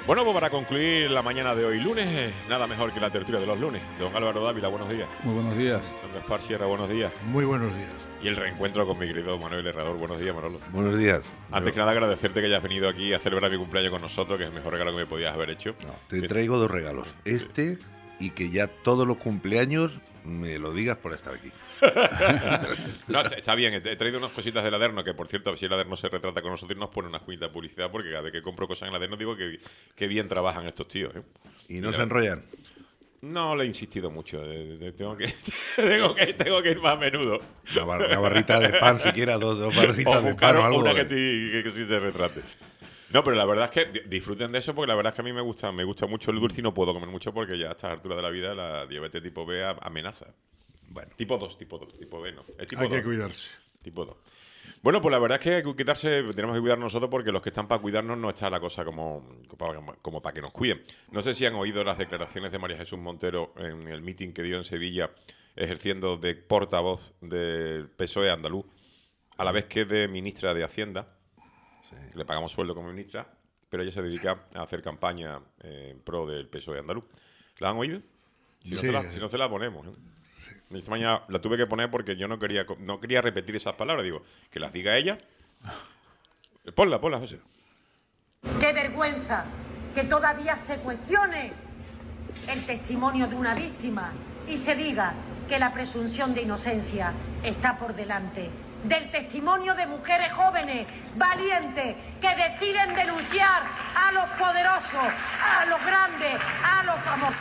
Bueno, pues para concluir la mañana de hoy, lunes, nada mejor que la tertulia de los lunes. Don Álvaro Dávila, buenos días. Muy buenos días. Don Gaspar Sierra, buenos días. Muy buenos días. Y el reencuentro con mi querido Manuel Herrador. Buenos días, Manolo. Buenos días. Antes que nada, agradecerte que hayas venido aquí a celebrar mi cumpleaños con nosotros, que es el mejor regalo que me podías haber hecho. No, te traigo dos regalos. Y que ya todos los cumpleaños me lo digas por estar aquí. No, está bien. He traído unas cositas del Aderno, que por cierto, si el Aderno se retrata con nosotros, nos pone unas cuñitas de publicidad, porque cada vez que compro cosas en el Aderno digo que bien trabajan estos tíos. ¿Y no se enrollan? No le he insistido mucho. Tengo que ir más a menudo. Una barrita de pan, siquiera dos barritas de pan o algo. Una que sí se retrate. No, pero la verdad es que disfruten de eso, porque la verdad es que a mí me gusta mucho el dulce y no puedo comer mucho porque ya a estas alturas de la vida la diabetes tipo B amenaza. Bueno. Tipo 2, tipo B no. Es tipo Hay 2. que cuidarse. Tipo 2. Bueno, pues la verdad es que hay que tenemos que cuidarnos nosotros porque los que están para cuidarnos no está la cosa como para que nos cuiden. No sé si han oído las declaraciones de María Jesús Montero en el meeting que dio en Sevilla ejerciendo de portavoz del PSOE andaluz, a la vez que de ministra de Hacienda. Sí. Le pagamos sueldo como ministra, pero ella se dedica a hacer campaña en pro del PSOE andaluz. ¿La han oído? Si no se la ponemos. Esta mañana la tuve que poner porque yo no quería repetir esas palabras. Digo, que las diga ella. Ponla, José. ¡Qué vergüenza que todavía se cuestione el testimonio de una víctima y se diga que la presunción de inocencia está por delante del testimonio de mujeres jóvenes, valientes, que deciden denunciar a los poderosos, a los grandes, a los famosos?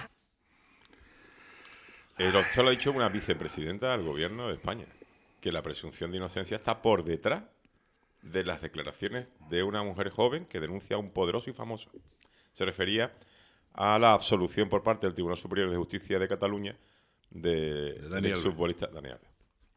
Esto lo ha dicho una vicepresidenta del gobierno de España, que la presunción de inocencia está por detrás de las declaraciones de una mujer joven que denuncia a un poderoso y famoso. Se refería a la absolución por parte del Tribunal Superior de Justicia de Cataluña del exfutbolista Dani Alves.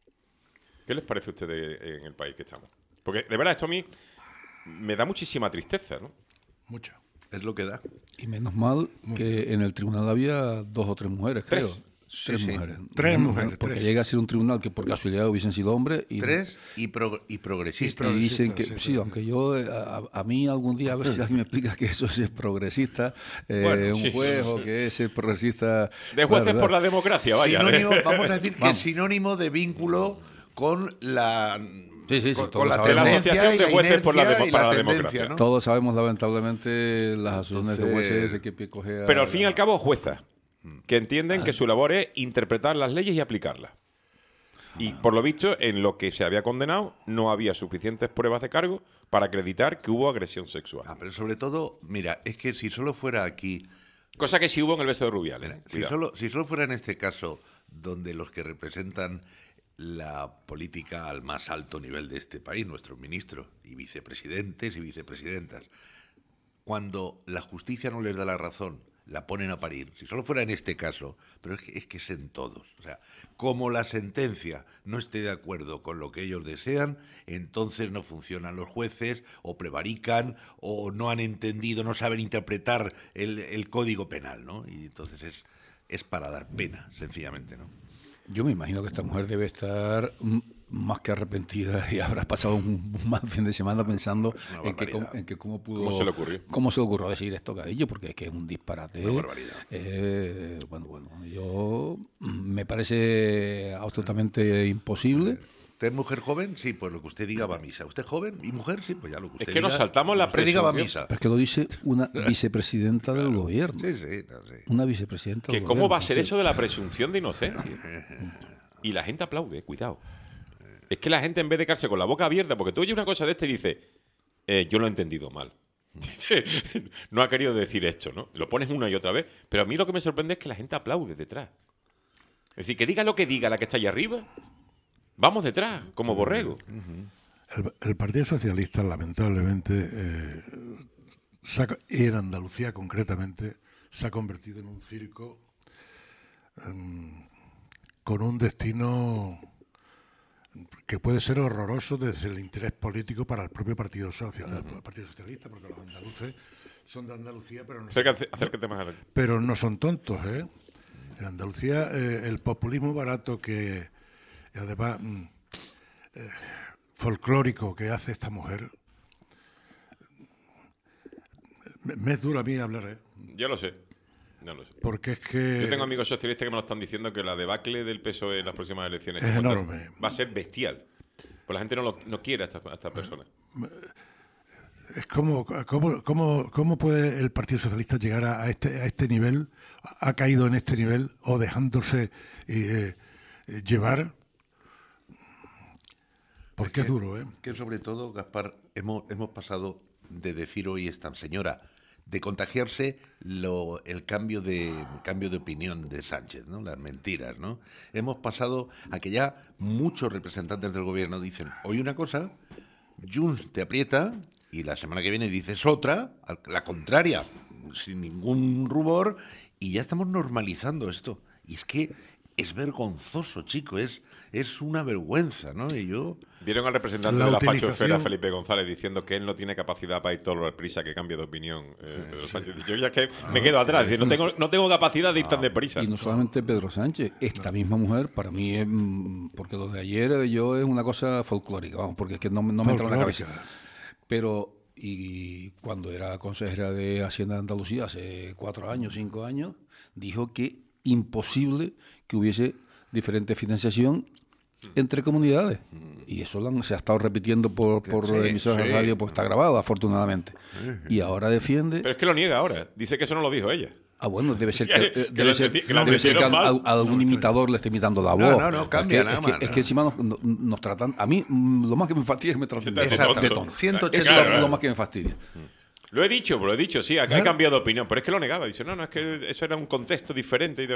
¿Qué les parece a ustedes en el país que estamos? Porque de verdad esto a mí me da muchísima tristeza, ¿no? Mucha. Es lo que da. Y menos mal que en el tribunal había 2 o 3 mujeres, creo. Tres mujeres. Tres mujeres. Porque llega a ser un tribunal que por casualidad hubiesen sido hombres. Y progresistas. Y dicen que sí, aunque yo, a mí algún día, a ver si alguien me explica que eso es progresista, un juez o que es el progresista. De jueces por la democracia, vaya. Sinónimo, vamos a decir que es sinónimo de vínculo con la... con la tendencia de jueces por la democracia, ¿no? Todos sabemos, lamentablemente, las asociaciones de jueces de qué pie coge. Pero al fin y al cabo, juezas que entienden que su labor es interpretar las leyes y aplicarlas. Y por lo visto, en lo que se había condenado, no había suficientes pruebas de cargo para acreditar que hubo agresión sexual. Pero sobre todo, mira, es que si solo fuera aquí... Cosa que sí hubo en el beso de Rubiales. Si solo fuera en este caso, donde los que representan la política al más alto nivel de este país, nuestros ministros y vicepresidentes y vicepresidentas, cuando la justicia no les da la razón, la ponen a parir. Si solo fuera en este caso, pero es que es en todos. O sea, como la sentencia no esté de acuerdo con lo que ellos desean, entonces no funcionan los jueces, o prevarican, o no han entendido, no saben interpretar el código penal, ¿no? Y entonces es para dar pena, sencillamente, ¿no? Yo me imagino que esta mujer debe estar más que arrepentida y habrá pasado un mal fin de semana pensando en que cómo pudo... ¿Cómo se le ocurrió decir esto que ha dicho? Porque es que es un disparate. Una barbaridad. Bueno, yo me parece absolutamente imposible. ¿Usted es mujer joven? Sí, pues lo que usted diga va a misa. ¿Usted es joven y mujer? Sí, pues ya lo que usted diga. Es que nos saltamos la presunción. Usted diga va a misa. Pero es que lo dice una vicepresidenta del gobierno. Sí, no sé. Una vicepresidenta del ¿Cómo gobierno. va a ser eso de la presunción de inocencia? Y la gente aplaude, cuidado. Es que la gente, en vez de quedarse con la boca abierta, porque tú oyes una cosa de esta y dices, yo lo he entendido mal. No ha querido decir esto, ¿no? Lo pones una y otra vez, pero a mí lo que me sorprende es que la gente aplaude detrás. Es decir, que diga lo que diga la que está allá arriba, vamos detrás, como borrego. El Partido Socialista, lamentablemente, y en Andalucía concretamente, se ha convertido en un circo con un destino que puede ser horroroso desde el interés político para el propio Partido Socialista, porque los andaluces son de Andalucía, pero no, Acércate más a la... pero no son tontos, ¿eh? En Andalucía el populismo barato que además folclórico que hace esta mujer Me es duro a mí hablar, Yo lo sé. No lo sé. Porque es que... Yo tengo amigos socialistas que me lo están diciendo que la debacle del PSOE en las próximas elecciones es enorme. Va a ser bestial. Pues la gente no quiere a estas personas. Es ¿cómo puede el Partido Socialista llegar a este nivel? Ha caído en este nivel o dejándose llevar. Porque es duro, ¿eh? Que sobre todo, Gaspar, hemos pasado de decir hoy esta señora, de contagiarse el cambio de opinión de Sánchez, ¿no? Las mentiras, ¿no? Hemos pasado a que ya muchos representantes del gobierno dicen hoy una cosa, Junts te aprieta y la semana que viene dices otra, la contraria, sin ningún rubor, y ya estamos normalizando esto. Y es que es vergonzoso, chico, es una vergüenza, ¿no? Y yo... Vieron al representante de la fachosfera, Felipe González, diciendo que él no tiene capacidad para ir todo lo deprisa que cambie de opinión, Pedro Sánchez. Yo ya que me quedo atrás, no tengo capacidad de ir tan deprisa. Y no solamente Pedro Sánchez, esta misma mujer, para mí es... Porque lo de ayer yo es una cosa folclórica, vamos, porque es que no me entra en la cabeza. Pero, y cuando era consejera de Hacienda de Andalucía, hace 4 años, 5 años, dijo que imposible que hubiese diferente financiación entre comunidades. Y eso se ha estado repitiendo por emisoras de radio, pues está grabado, afortunadamente. Y ahora defiende... Pero es que lo niega ahora. Dice que eso no lo dijo ella. Bueno, debe ser que a algún imitador le esté imitando la voz. No, cambia nada más. Es que encima nos tratan... A mí, lo más que me fastidia es que me tratan de tonto. 180 es lo más que me fastidia. Lo he dicho, sí, acá he cambiado de opinión, pero es que lo negaba. Dice, no, es que eso era un contexto diferente.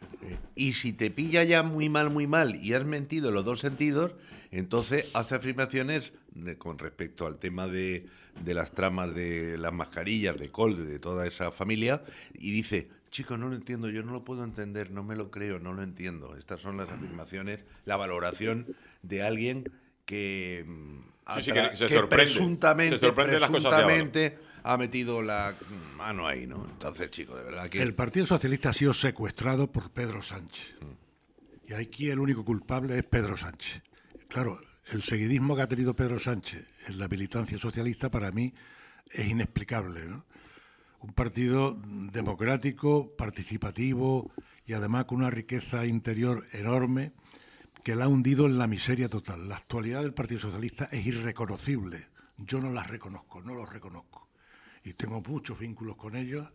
Y si te pilla ya muy mal, y has mentido en los dos sentidos, entonces hace afirmaciones con respecto al tema de las tramas de las mascarillas, de Colde, de toda esa familia, y dice, chicos, no lo entiendo, yo no lo puedo entender, no me lo creo, no lo entiendo. Estas son las afirmaciones, la valoración de alguien que, que se sorprende las cosas de ahora. Ha metido la mano ahí, ¿no? Entonces, chico, de verdad que... El Partido Socialista ha sido secuestrado por Pedro Sánchez. Y aquí el único culpable es Pedro Sánchez. Claro, el seguidismo que ha tenido Pedro Sánchez en la militancia socialista para mí es inexplicable, ¿no? Un partido democrático, participativo y además con una riqueza interior enorme que la ha hundido en la miseria total. La actualidad del Partido Socialista es irreconocible. Yo no las reconozco, no los reconozco. Y tengo muchos vínculos con ellos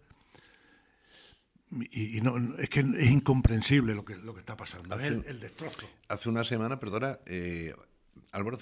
y no, es que es incomprensible lo que está pasando. El destrozo. Hace una semana, perdona, Álvaro,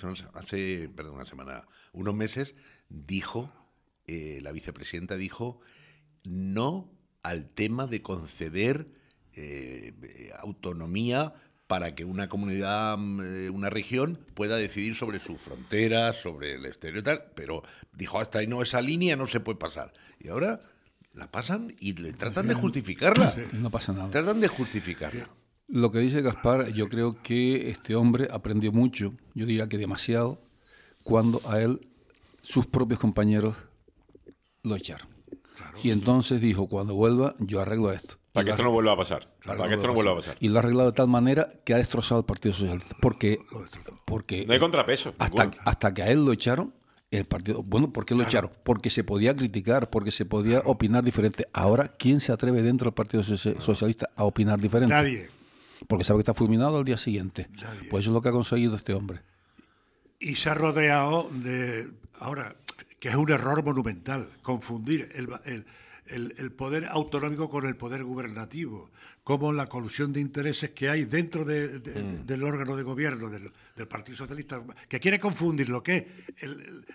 unos meses dijo, la vicepresidenta dijo, no al tema de conceder autonomía para que una comunidad, una región, pueda decidir sobre sus fronteras, sobre el exterior y tal, pero dijo, hasta ahí no, esa línea no se puede pasar. Y ahora la pasan y le tratan de justificarla. No pasa nada. Tratan de justificarla. Lo que dice Gaspar, yo creo que este hombre aprendió mucho, yo diría que demasiado, cuando a él sus propios compañeros lo echaron. Claro, y entonces dijo, cuando vuelva, yo arreglo esto. Para que esto no vuelva a pasar. Y lo ha arreglado de tal manera que ha destrozado el Partido Socialista. Porque no hay contrapeso. Hasta que a él lo echaron, el partido... Bueno, ¿por qué lo echaron? Porque se podía criticar, porque se podía opinar diferente. Ahora, ¿quién se atreve dentro del Partido Socialista a opinar diferente? Nadie. Porque sabe que está fulminado al día siguiente. Nadie. Pues eso es lo que ha conseguido este hombre. Y se ha rodeado de... Ahora, que es un error monumental, confundir el poder autonómico con el poder gubernativo, como la colusión de intereses que hay dentro del órgano de gobierno del Partido Socialista, que quiere confundir lo que es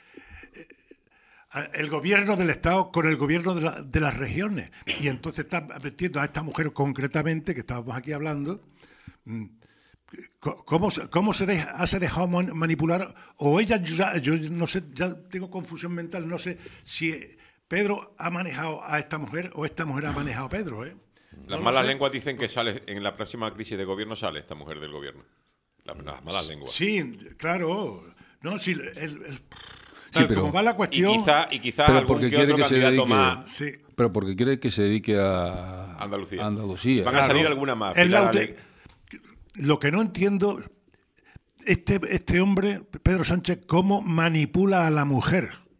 el gobierno del Estado con el gobierno de las regiones. Y entonces está metiendo a esta mujer concretamente, que estábamos aquí hablando, ¿cómo se ha dejado manipular? O ella, yo no sé, ya tengo confusión mental, no sé si Pedro ha manejado a esta mujer o esta mujer ha manejado a Pedro, ¿eh? Las malas lenguas dicen que sale en la próxima crisis de gobierno, sale esta mujer del gobierno. Las malas lenguas. Sí, claro. No, sí, pero como va la cuestión... Y quizá algún que otro candidato más... Sí. Pero porque quiere que se dedique a Andalucía. Van a salir alguna más. Lo que no entiendo, este hombre, Pedro Sánchez, cómo manipula a la mujer.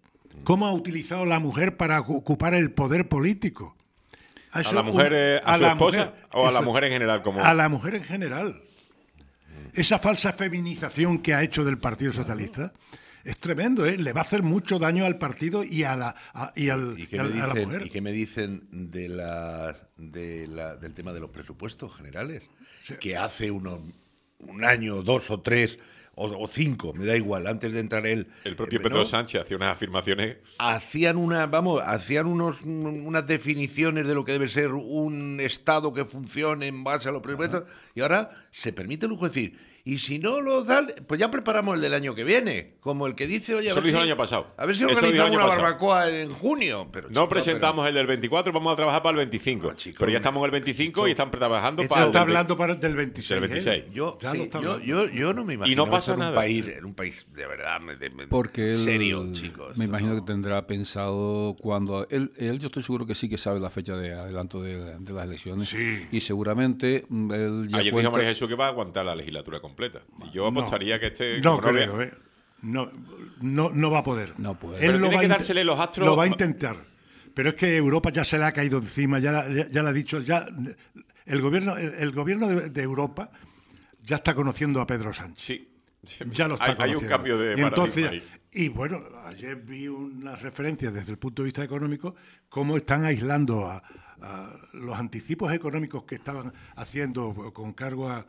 cómo ha utilizado la mujer para ocupar el poder político. ¿A la mujer, a su esposa o a la mujer en general? A la mujer en general. Esa falsa feminización que ha hecho del Partido Socialista es tremendo, ¿eh? Le va a hacer mucho daño al partido y a la mujer. ¿Y qué me dicen del tema de los presupuestos generales? Sí. Que hace un año, 2 o 3 o 5, me da igual, antes de entrar él... El propio Pedro Sánchez hacía unas afirmaciones... Hacían unas definiciones de lo que debe ser un Estado que funcione en base a los presupuestos, y ahora se permite el lujo de decir... Y si no lo dan, pues ya preparamos el del año que viene. Como el que dice, oye, a ver si, el año pasado. A ver si organizamos una barbacoa en junio. Pero, no presentamos el del 24, vamos a trabajar para el 25. No, chico, pero ya estamos en el 25 y están trabajando para el... Está hablando para del 26. Del 26. Yo no me imagino y no pasa nada. En un país de verdad porque serio, chicos. Me imagino que tendrá pensado cuando... Él yo estoy seguro que sí que sabe la fecha de adelanto de las elecciones. Sí. Y seguramente él ya ayer dijo María Jesús que va a aguantar la legislatura completa. Y yo apostaría que no creo, no va a poder. No puede. Él tiene que dársele los astros. Lo va a intentar. Pero es que Europa ya se le ha caído encima, ya le ha dicho, ya el gobierno de Europa ya está conociendo a Pedro Sánchez. Sí. Ya lo está conociendo. Hay un cambio de paradigma ahí. Y bueno, ayer vi unas referencias desde el punto de vista económico, cómo están aislando a los anticipos económicos que estaban haciendo con cargo a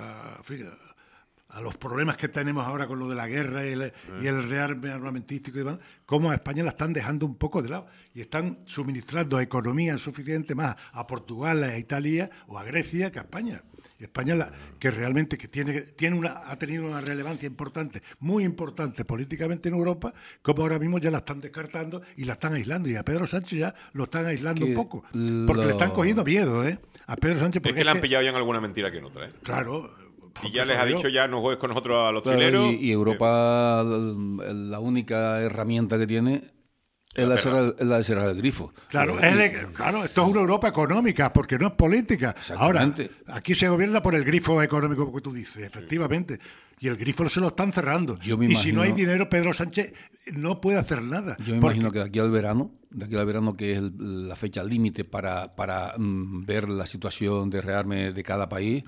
los problemas que tenemos ahora con lo de la guerra y el rearme armamentístico y demás, cómo a España la están dejando un poco de lado y están suministrando economía suficiente más a Portugal, a Italia o a Grecia que a España. Y España que realmente ha tenido una relevancia importante, muy importante políticamente en Europa, como ahora mismo ya la están descartando y la están aislando. Y a Pedro Sánchez ya lo están aislando un poco, porque le están cogiendo miedo, a Pedro Sánchez. Porque es que le han pillado ya en alguna mentira que en otra, Claro. Y ya les ha dicho, ya no juegues con nosotros a los trileros. Y Europa, la única herramienta que tiene es la de cerrar el grifo. Claro, esto es una Europa económica, porque no es política. Ahora, aquí se gobierna por el grifo económico que tú dices, efectivamente. Y el grifo se lo están cerrando. Si no hay dinero, Pedro Sánchez no puede hacer nada. Yo me imagino que de aquí al verano, que es la fecha límite para ver la situación de rearme de cada país,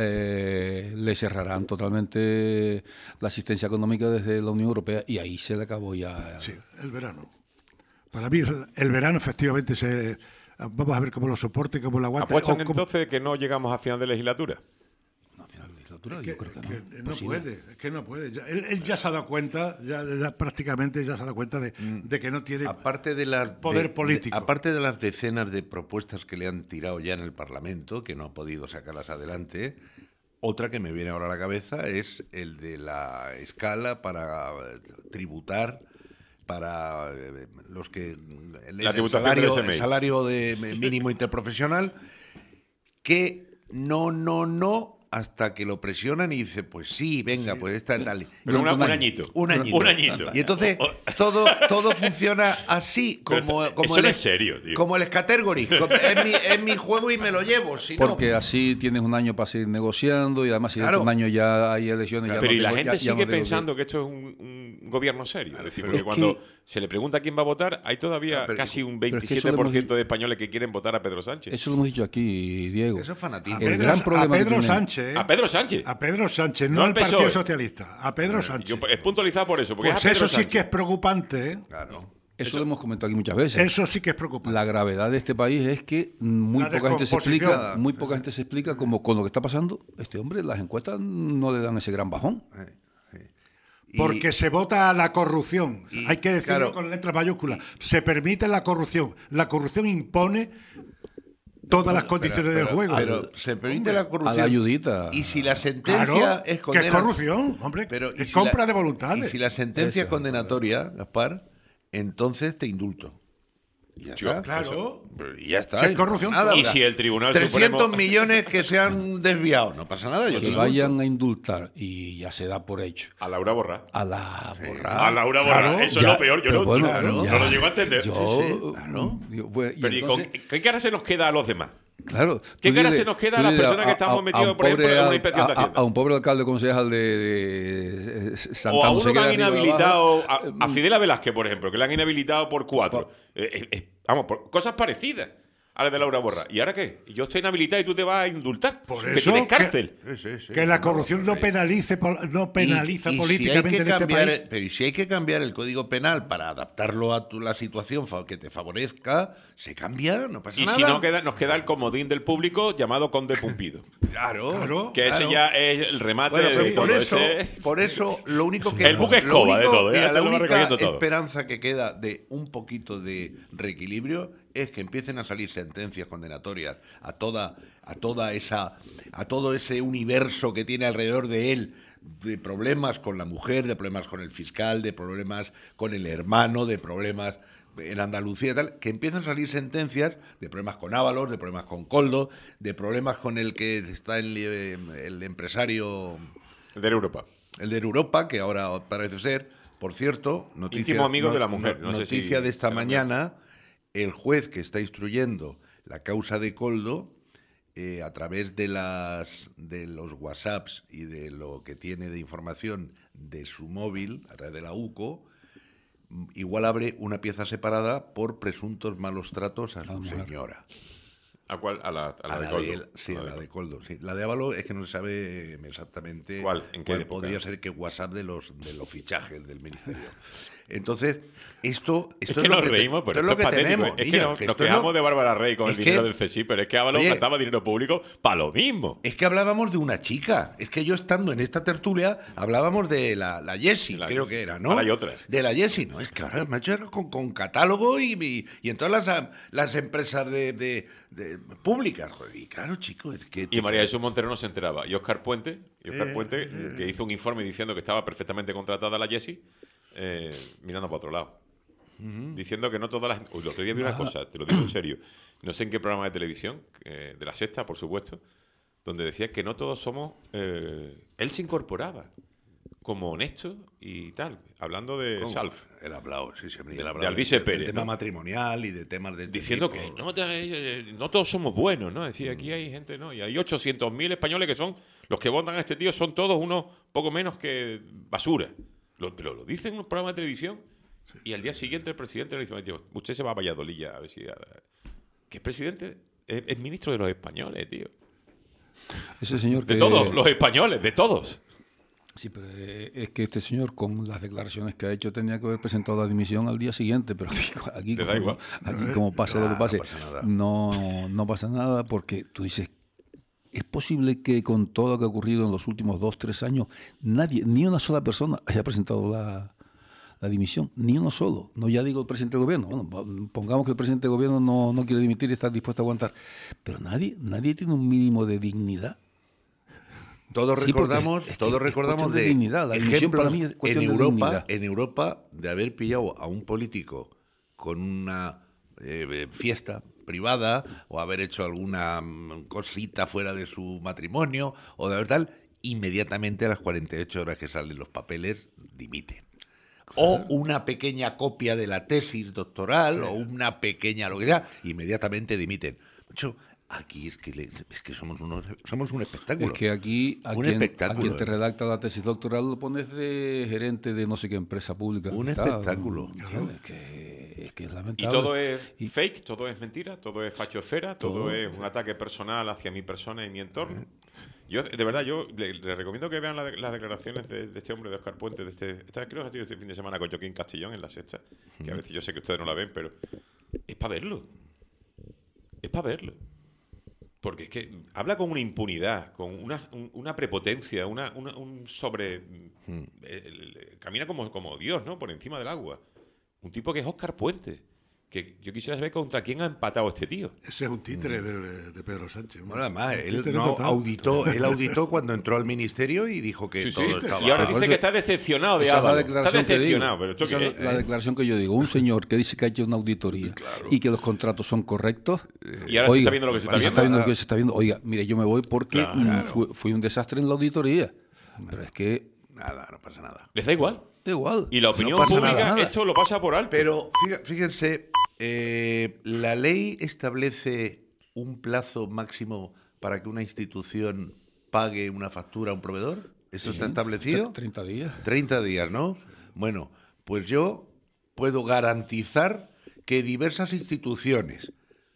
le cerrarán totalmente la asistencia económica desde la Unión Europea y ahí se le acabó ya. Sí, el verano. Para mí, el verano efectivamente vamos a ver cómo lo soporte, cómo lo aguanta. ¿Apuestan entonces que no llegamos a final de legislatura? Yo creo que no puede. Él ya se ha dado cuenta, prácticamente ya se ha dado cuenta de que no tiene poder político. Aparte de las decenas de propuestas que le han tirado ya en el Parlamento, que no ha podido sacarlas adelante, otra que me viene ahora a la cabeza es el de la escala para tributar para los que el salario de mínimo interprofesional, que no hasta que lo presionan y dice, pues sí, venga, pues esta tal. Pero un añito. Un añito. Y entonces todo funciona así, como eso no es serio, tío. Como el Scattergory. Es mi juego y me lo llevo. Porque así tienes un año para seguir negociando y además si dentro de un año ya hay elecciones. Pero y la gente sigue pensando que esto es un gobierno serio. Es decir, porque cuando se le pregunta a quién va a votar, hay todavía casi un 27% de españoles que quieren votar a Pedro Sánchez. Eso lo hemos dicho aquí, Diego. Eso es fanatismo. El gran problema a Pedro Sánchez. A Pedro Sánchez, no al Partido Socialista. A Pedro Sánchez. Es puntualizado por eso. Porque pues eso sí que es preocupante. Claro. Eso lo hemos comentado aquí muchas veces. Eso sí que es preocupante. La gravedad de este país es que muy poca gente se explica como con lo que está pasando. Este hombre, las encuestas no le dan ese gran bajón. Porque se vota a la corrupción. Hay que decirlo con letras mayúsculas. Se permite la corrupción. La corrupción impone todas las condiciones del juego. Pero se permite la corrupción. A la ayudita. Y si la sentencia es condenatoria. Que es corrupción, hombre. Pero es compra de voluntades. Y si la sentencia es condenatoria, Gaspar, entonces te indulto. Y ya está. Claro. Y ya está. Es corrupción. Nada, y si el Tribunal 300 Supremo... millones que se han desviado. No pasa nada. Que vayan a indultar y ya se da por hecho. A Laura Borrá. A Laura Borrá. Claro, eso es lo peor. Yo no lo llego a entender. Pero ¿y con qué cara se nos queda a los demás? Claro. ¿Qué cara se nos queda a las personas que estamos metidos, por ejemplo, en una inspección de Hacienda? A un pobre alcalde concejal de Santa o a uno que han inhabilitado, a Fidela Velázquez, por ejemplo, que le han inhabilitado por 4. Vamos, por cosas parecidas a las de Laura Borra. ¿Y ahora qué? Yo estoy inhabilitado y tú te vas a indultar. Por que eso tienes cárcel. Que la corrupción no penaliza políticamente en este país. Pero si hay que cambiar el Código Penal para adaptarlo a la situación que te favorezca, se cambia, no pasa nada. Y si no, nos queda el comodín del público llamado Conde Pumpido. Claro. Que ese ya es el remate de por todo eso, por eso, lo único que... El buque escoba de todo. Mira, la única esperanza que queda de un poquito de reequilibrio es que empiecen a salir sentencias condenatorias a todo ese universo que tiene alrededor de él, de problemas con la mujer, de problemas con el fiscal, de problemas con el hermano, de problemas en Andalucía y tal, que empiezan a salir sentencias de problemas con Ábalos, de problemas con Coldo, de problemas con el que está el empresario... El de Europa. El de Europa, que ahora parece ser, por cierto, íntimo amigo de la mujer. Noticia de esta mañana, el juez que está instruyendo la causa de Coldo, a través de los WhatsApps y de lo que tiene de información de su móvil, a través de la UCO, igual abre una pieza separada por presuntos malos tratos a su señora. ¿A cuál? A la de Coldo. Sí, a la de Coldo. Sí. La de Ábalos es que no se sabe exactamente cuál podría ser que WhatsApp de los fichajes del ministerio. Entonces, esto es que nos reímos, pero esto es patético. Tenemos. Es que nos quejamos de Bárbara Rey con el dinero del CSI, pero es que Ábalos gastaba dinero público para lo mismo. Es que hablábamos de una chica. Es que yo estando en esta tertulia hablábamos de la Jessie, creo que era, ¿no? Ahora hay otras. De la Jessie, ¿no? Es que ahora me ha hecho con catálogo y en todas las empresas de públicas. Joder, y claro, chico, es que... Y María Jesús Montero no se enteraba. Y Óscar Puente, que hizo un informe diciendo que estaba perfectamente contratada la Jessie, mirando para otro lado. Diciendo que no todas las... Uy, el otro día vi una cosa, te lo digo en serio. No sé en qué programa de televisión, de La Sexta, por supuesto, donde decía que no todos somos... él se incorporaba como honesto y tal, hablando de Salf. Él ha hablado, sí, siempre. De Alvise Pérez, del tema matrimonial y de temas de... Diciendo que no todos somos buenos, ¿no? Decía, aquí hay gente, ¿no? Y hay 800.000 españoles que son... Los que votan a este tío son todos unos poco menos que basura. Pero lo dicen en un programa de televisión y al día siguiente el presidente le dice, usted se va a Valladolid ya, a ver si... ¿Qué es presidente? Es ministro de los españoles, tío. Ese señor que... De todos, los españoles, de todos. Sí, pero es que este señor, con las declaraciones que ha hecho, tenía que haber presentado la dimisión al día siguiente, pero aquí como pase lo que pase, no pasa nada, porque tú dices, ¿es posible que con todo lo que ha ocurrido en los últimos 2-3 años, nadie, ni una sola persona haya presentado la dimisión? Ni uno solo. No ya digo el presidente del gobierno. Bueno, pongamos que el presidente del gobierno no quiere dimitir y está dispuesto a aguantar. Pero nadie tiene un mínimo de dignidad. Todos recordamos de dignidad. La dimisión para mí es cuestión de dignidad. En Europa, de haber pillado a un político con una fiesta privada o haber hecho alguna cosita fuera de su matrimonio o de haber tal, inmediatamente a las 48 horas que salen los papeles, dimiten. O una pequeña copia de la tesis doctoral o una pequeña lo que sea, inmediatamente dimiten. Mucho. Aquí es que somos un espectáculo. Es que aquí a quien te redacta la tesis doctoral lo pones de gerente de no sé qué empresa pública. Un espectáculo. Es que es lamentable. Y todo es fake, todo es mentira, todo es fachosfera, todo es un ataque personal hacia mi persona y mi entorno. Yo, de verdad, le recomiendo que vean las declaraciones de este hombre, de Óscar Puente, creo que ha sido este fin de semana con Joaquín Castellón en La Sexta, que a veces yo sé que ustedes no la ven, pero es para verlo. Es para verlo. Porque es que habla con una impunidad, con una prepotencia, un sobre... camina como Dios, ¿no? Por encima del agua. Un tipo que es Óscar Puente. Que yo quisiera saber contra quién ha empatado este tío. Ese es un títere de Pedro Sánchez. Bueno, además, él auditó cuando entró al ministerio y dijo que todo estaba... Y ahora dice que está decepcionado de Ábalos. Está decepcionado, pero ¿esto qué es? La declaración que yo digo. Un señor que dice que ha hecho una auditoría y que los contratos son correctos... Y ahora se está viendo lo que se está viendo. Oiga, mire, yo me voy porque fui un desastre en la auditoría. Pero es que... Nada, no pasa nada. ¿Les da igual? Da igual. Y la opinión pública esto lo pasa por alto. Pero fíjense, la ley establece un plazo máximo para que una institución pague una factura a un proveedor? ¿Eso está establecido? 30 días. 30 días, ¿no? Bueno, pues yo puedo garantizar que diversas instituciones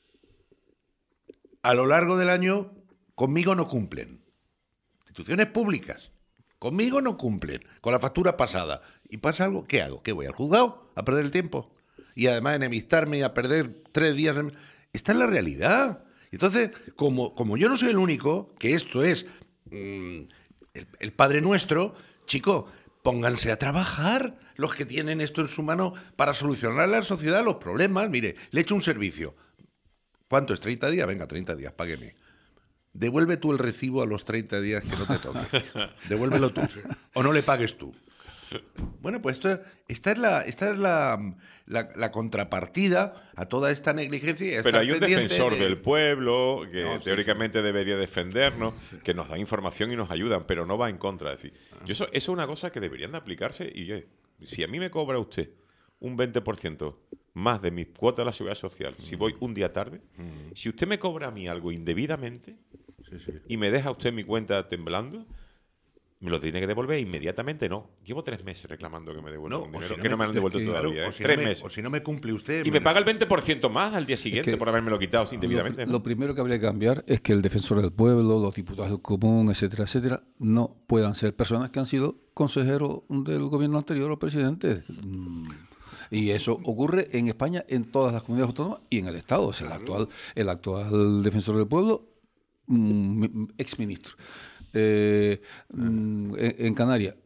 a lo largo del año conmigo no cumplen. Instituciones públicas conmigo no cumplen con la factura pasada. ¿Y pasa algo? ¿Qué hago? ¿Qué voy al juzgado a perder el tiempo? Y además enemistarme y a perder 3 días. Esta es la realidad. Entonces, como yo no soy el único, que esto es el Padre Nuestro, chico, pónganse a trabajar los que tienen esto en su mano para solucionar a la sociedad los problemas. Mire, le he hecho un servicio. ¿Cuánto es? ¿30 días? Venga, 30 días, págueme. Devuelve tú el recibo a los 30 días que no te toque. Devuélvelo tú. O no le pagues tú. Bueno, pues esta es la contrapartida a toda esta negligencia. Pero hay un defensor del pueblo que teóricamente debería defendernos, que nos da información y nos ayudan, pero no va en contra. Es decir, eso es una cosa que deberían de aplicarse. Y si a mí me cobra usted un 20% más de mi cuota de la seguridad social, si voy un día tarde, si usted me cobra a mí algo indebidamente y me deja usted mi cuenta temblando, me lo tiene que devolver inmediatamente. No, llevo 3 meses reclamando que me devuelvan un dinero que no me han devuelto todavía. 3 meses. O si no me cumple usted. Y me paga el 20% más al día siguiente por haberme lo quitado indebidamente. Lo primero que habría que cambiar es que el defensor del pueblo, los diputados del común, etcétera, etcétera, no puedan ser personas que han sido consejeros del gobierno anterior o presidentes. Y eso ocurre en España, en todas las comunidades autónomas y en el Estado. O sea, el actual defensor del pueblo, exministro. En Canarias,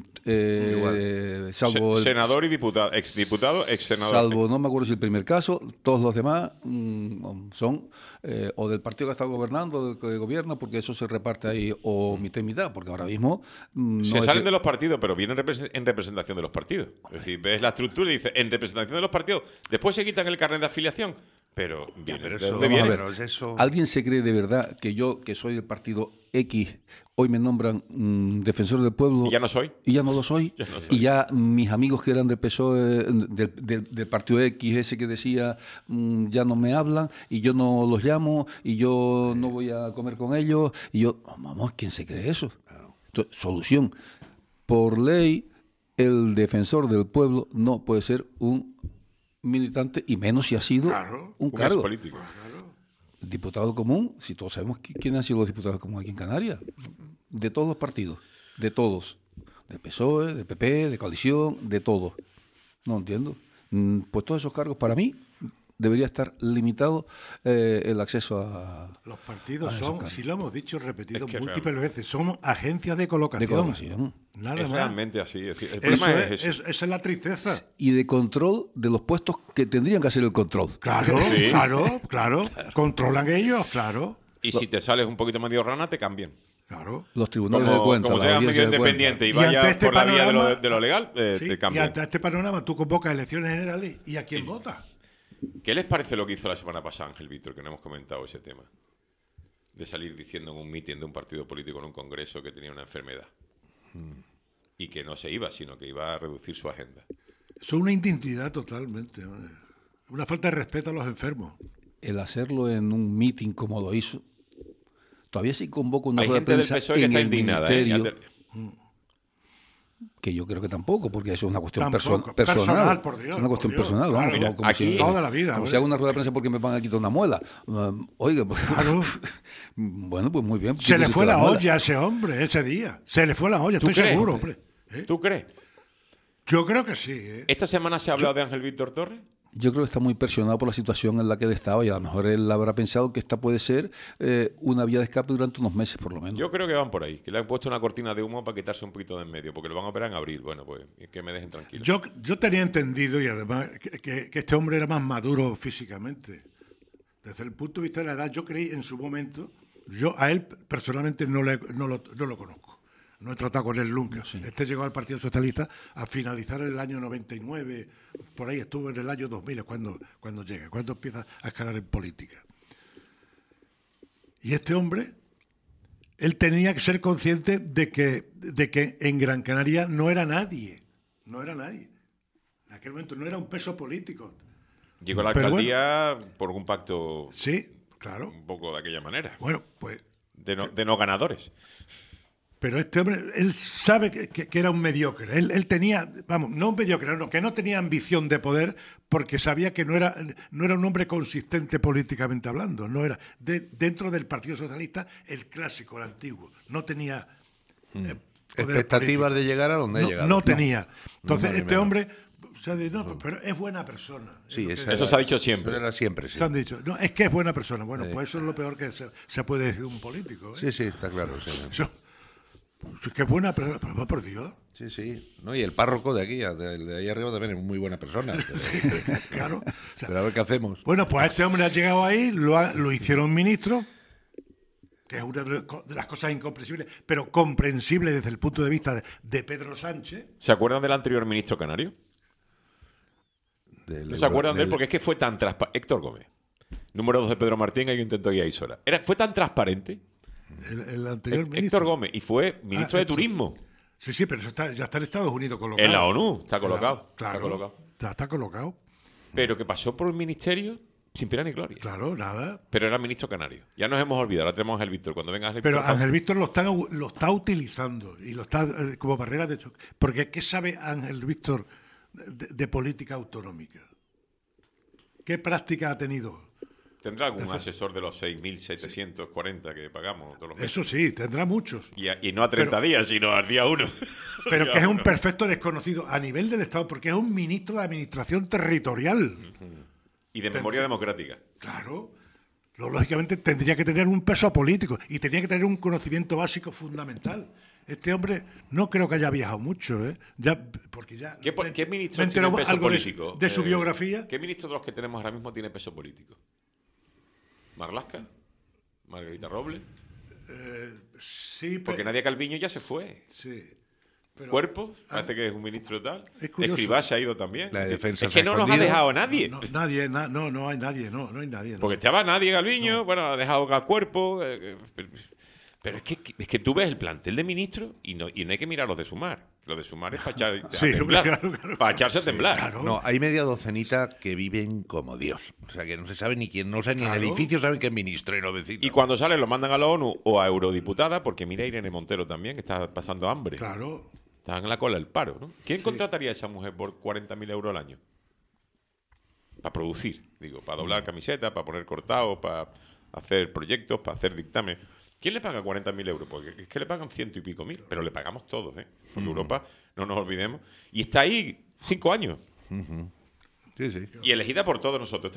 salvo senador y diputado, exdiputado, exsenador. Salvo, no me acuerdo si el primer caso, todos los demás son o del partido que está gobernando, o del que gobierna, porque eso se reparte ahí, o mitad y mitad, porque ahora mismo se salen de los partidos, pero vienen en representación de los partidos. Es decir, ves la estructura y dices en representación de los partidos, después se quitan el carnet de afiliación. Pero ¿Alguien se cree de verdad que yo, que soy del partido X, hoy me nombran defensor del pueblo? Y ya no soy. Y ya no lo soy. Y ya mis amigos que eran del PSOE, del partido X, ese que decía, ya no me hablan, y yo no los llamo, y yo no voy a comer con ellos. Y yo, vamos, ¿quién se cree eso? Entonces, solución. Por ley, el defensor del pueblo no puede ser un militante, y menos si ha sido un cargo político. Diputado común, si todos sabemos quiénes han sido los diputados comunes aquí en Canarias, de todos los partidos, de todos, del PSOE, del PP, de coalición, de todos. No entiendo. Pues todos esos cargos, para mí, debería estar limitado el acceso a los partidos. Si lo hemos dicho, repetido múltiples veces, son agencias de colocación. Nada es más. Realmente así. El problema es eso. Esa es la tristeza. Y de control de los puestos que tendrían que hacer el control. Claro. Controlan ellos, claro. Y si te sales un poquito medio rana, te cambian. Claro. Los tribunales de cuentas. Como seas medio independiente y vayas por la vía de lo legal, te cambian. Y ante este panorama, tú convocas elecciones generales y ¿a quién vota? ¿Qué les parece lo que hizo la semana pasada Ángel Víctor, que no hemos comentado ese tema? De salir diciendo en un mitin de un partido político en un congreso que tenía una enfermedad. Y que no se iba, sino que iba a reducir su agenda. Es una indignidad totalmente. Una falta de respeto a los enfermos. El hacerlo en un mitin como lo hizo. Todavía sí convoca una rueda de prensa del PSOE que está indignada. Que yo creo que tampoco, porque eso es una cuestión personal. Por Dios, es una cuestión personal. Claro, vamos, mira, como aquí, toda la vida. Como si hago una rueda de prensa porque me van a quitar una muela. Oiga, pues, bueno, pues muy bien. Se le fue la olla a ese hombre ese día. Se le fue la olla, estoy seguro, hombre. ¿Tú crees? Yo creo que sí. ¿Esta semana se ha hablado de Ángel Víctor Torres? Yo creo que está muy presionado por la situación en la que él estaba, y a lo mejor él habrá pensado que esta puede ser una vía de escape durante unos meses, por lo menos. Yo creo que van por ahí, que le han puesto una cortina de humo para quitarse un poquito de en medio, porque lo van a operar en abril. Bueno, pues que me dejen tranquilo. Yo tenía entendido, y además, que este hombre era más maduro físicamente. Desde el punto de vista de la edad, yo creí en su momento, yo a él personalmente no lo conozco. No he tratado con él nunca. Sí. Este llegó al Partido Socialista a finalizar el año 99, por ahí estuvo en el año 2000, cuando llega, cuando empieza a escalar en política. Y este hombre, él tenía que ser consciente de que en Gran Canaria no era nadie. En aquel momento no era un peso político. Llegó a la alcaldía por un pacto. Sí, Claro. Un poco de aquella manera. Bueno, pues... De no ganadores. Pero este hombre, él sabe que era un mediocre. Él tenía, vamos, no un mediocre, no, que no tenía ambición de poder porque sabía que no era un hombre consistente políticamente hablando. No era dentro del Partido Socialista el clásico, el antiguo. No tenía expectativas de llegar a donde ha llegado. No tenía. Entonces, este hombre... O sea, pero es buena persona. Sí, eso se ha dicho siempre. Era siempre, sí. Se han dicho, no, es que es buena persona. Bueno, pues eso es lo peor que se puede decir de un político. Sí, está claro. Sí. Es que es buena persona, pero va por Dios. Sí. No, y el párroco de aquí, de ahí arriba, también es muy buena persona. Pero, sí, claro. O sea, pero a ver qué hacemos. Bueno, pues este hombre ha llegado ahí, lo hicieron ministro, que es una de las cosas incomprensibles, pero comprensible desde el punto de vista de Pedro Sánchez. ¿Se acuerdan del anterior ministro canario? ¿No se acuerdan de él? Porque es que fue tan transparente. Héctor Gómez, número 2 de Pedro Martín, hay un intento de Isora. Fue tan transparente. El anterior ministro. Héctor Gómez, y fue ministro de Turismo. Sí, pero eso ya está en Estados Unidos colocado. En la ONU está colocado. Claro, está colocado. Pero que pasó por el ministerio sin pena ni gloria. Claro, nada. Pero era ministro canario. Ya nos hemos olvidado, ahora tenemos a Ángel Víctor. Cuando venga Ángel Pero Víctor, Ángel Víctor lo está utilizando y lo está como barrera de choque. Porque ¿qué sabe Ángel Víctor de política autonómica? ¿Qué práctica ha tenido? ¿Tendrá algún asesor de los 6.740 que pagamos todos los meses? Eso sí, tendrá muchos. Y no a 30 días, sino al día 1. Pero que es un perfecto desconocido a nivel del Estado, porque es un ministro de Administración Territorial. Y de memoria democrática. Claro. Lógicamente tendría que tener un peso político y tenía que tener un conocimiento básico fundamental. Este hombre no creo que haya viajado mucho, ¿eh? ¿Qué ministro tiene peso político? De su biografía. ¿Qué ministro de los que tenemos ahora mismo tiene peso político? ¿Marlaska? ¿Margarita Robles? Sí, porque Nadia Calviño ya se fue. Sí. Pero, Cuerpo, parece que es un ministro tal. Escrivá se ha ido también. La defensa es que no nos ha dejado nadie. No hay nadie. No. Porque estaba Nadia Calviño, bueno, ha dejado a Cuerpo. Pero es que tú ves el plantel de ministros y no hay que mirar los de Sumar. Los de Sumar es para echarse a temblar. Claro. No, hay media docenita que viven como Dios. O sea, que no se sabe ni quién, no sabe ni en el edificio, saben que es ministro y no vecino. Y cuando salen los mandan a la ONU o a eurodiputada, porque mira Irene Montero también, que está pasando hambre. Claro. Está en la cola del paro, ¿no? ¿Quién contrataría a esa mujer por 40.000 euros al año? Para producir, para doblar camisetas, para poner cortados, para hacer proyectos, para hacer dictamen. ¿Quién le paga 40.000 euros? Porque es que le pagan 100 y pico mil, pero le pagamos todos, ¿eh? Porque Europa, no nos olvidemos. Y está ahí 5 años. Sí. Y elegida por todos nosotros.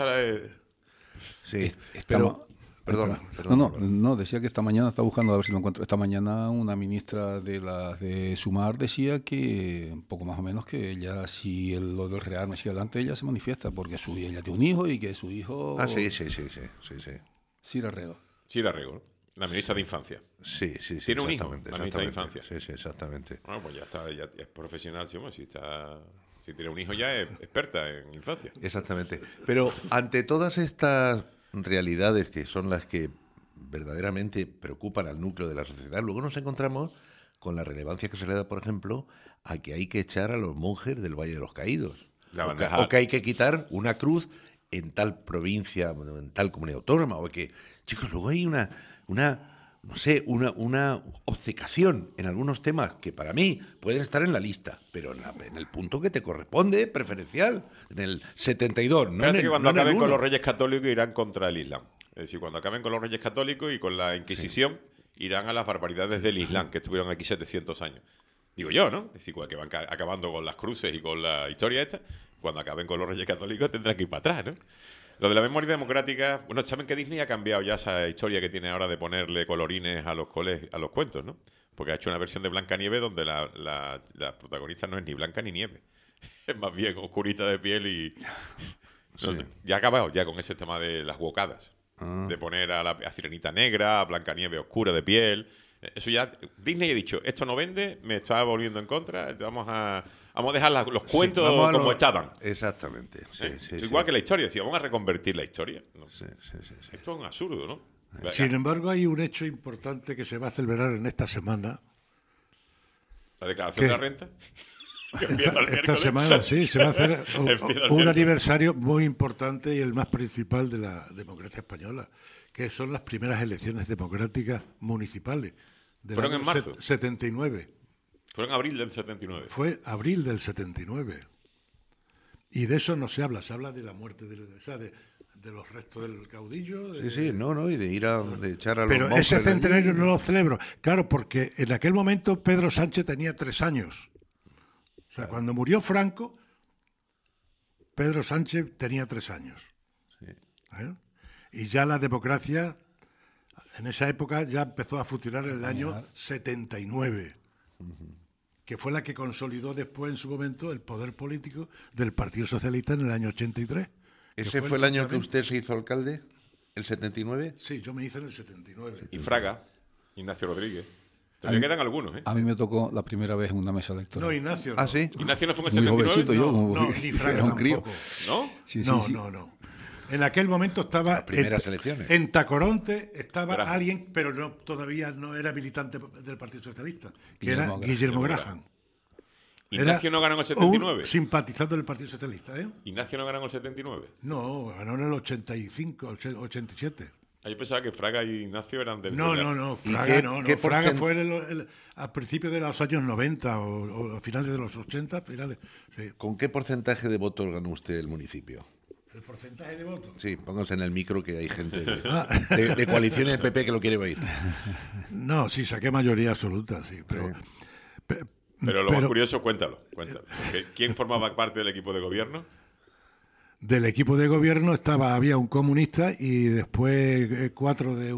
Sí, pero... Perdona. No, decía que esta mañana está buscando, a ver si lo encuentro. Esta mañana una ministra de Sumar decía que, un poco más o menos, que ella, si lo del Real sigue adelante, ella se manifiesta, porque ella tiene un hijo y que su hijo... Sí. Sira Rego. Sira Rego, ¿no? La ministra de Infancia. Sí. ¿Tiene un hijo? La ministra de Infancia. Sí, exactamente. Bueno, pues ya está, ya es profesional, si tiene un hijo ya es experta en infancia. Exactamente. Pero ante todas estas realidades que son las que verdaderamente preocupan al núcleo de la sociedad, luego nos encontramos con la relevancia que se le da, por ejemplo, a que hay que echar a los monjes del Valle de los Caídos. O que hay que quitar una cruz en tal provincia, en tal comunidad autónoma, o que, chicos, luego hay una obcecación en algunos temas que para mí pueden estar en la lista, pero en el punto que te corresponde, preferencial, en el 72, no en el, que cuando no acaben en el con 1. los reyes católicos irán contra el Islam. Es decir, cuando acaben con los reyes católicos y con la Inquisición, irán a las barbaridades del Islam, que estuvieron aquí 700 años. Digo yo, ¿no? Es igual que van acabando con las cruces y con la historia esta, cuando acaben con los reyes católicos tendrán que ir para atrás, ¿no? Lo de la memoria democrática, bueno, saben que Disney ha cambiado ya esa historia que tiene ahora de ponerle colorines a los cuentos, ¿no? Porque ha hecho una versión de Blancanieves donde la protagonista no es ni blanca ni nieve. Es más bien oscurita de piel y... No sé, ya ha acabado ya con ese tema de las wokadas. De poner a Sirenita negra, a Blancanieves oscura de piel. Eso ya... Disney ha dicho, esto no vende, me está volviendo en contra, vamos a dejar los cuentos como estaban. Exactamente. Igual que la historia, decía, vamos a reconvertir la historia. ¿No? Sí. Esto es un absurdo, ¿no? Sin embargo, hay un hecho importante que se va a celebrar en esta semana. ¿La declaración de la renta? Esta semana sí, se va a hacer un aniversario muy importante y el más principal de la democracia española, que son las primeras elecciones democráticas municipales. ¿Fueron en marzo? 79. Fueron en abril del 79. Fue abril del 79. Y de eso no se habla de la muerte, de los restos del caudillo. Y de ir de echar a los Pero ese centenario no lo celebro. Claro, porque en aquel momento Pedro Sánchez tenía 3 años. O sea, cuando murió Franco, Pedro Sánchez tenía 3 años. Sí. Y ya la democracia, en esa época, ya empezó a funcionar en el año 79, que fue la que consolidó después, en su momento, el poder político del Partido Socialista en el año 83. ¿Ese fue el año que usted se hizo alcalde? ¿El 79? Sí, yo me hice en el 79. Y Fraga, Ignacio Rodríguez. Todavía quedan algunos, ¿eh? A mí me tocó la primera vez en una mesa electoral. No, Ignacio. ¿Ah, sí? ¿Ignacio no fue en el Muy 79? jovencito yo, No, ni Fraga era un crío. tampoco. ¿No? Sí. No. En aquel momento estaba Las primeras elecciones. En Tacoronte estaba Graham. alguien, pero todavía no era militante del Partido Socialista, que Guillermo era Guillermo Graham. ¿Ignacio no ganó en el 79? Un simpatizante del Partido Socialista, ¿eh? ¿Ignacio no ganó en el 79? No, ganó en el 85, 87. Yo pensaba que Fraga y Ignacio eran del... No, Fraga no. Fraga fue al principio de los años 90 o a finales de los 80, finales. Sí. ¿Con qué porcentaje de votos ganó usted el municipio? ¿El porcentaje de votos? Sí, pónganse en el micro que hay gente de coalición del PP que lo quiere oír. No, sí, saqué mayoría absoluta, sí, pero... Pero lo más curioso, cuéntalo. ¿Quién formaba parte del equipo de gobierno? Del equipo de gobierno había un comunista y después 4 de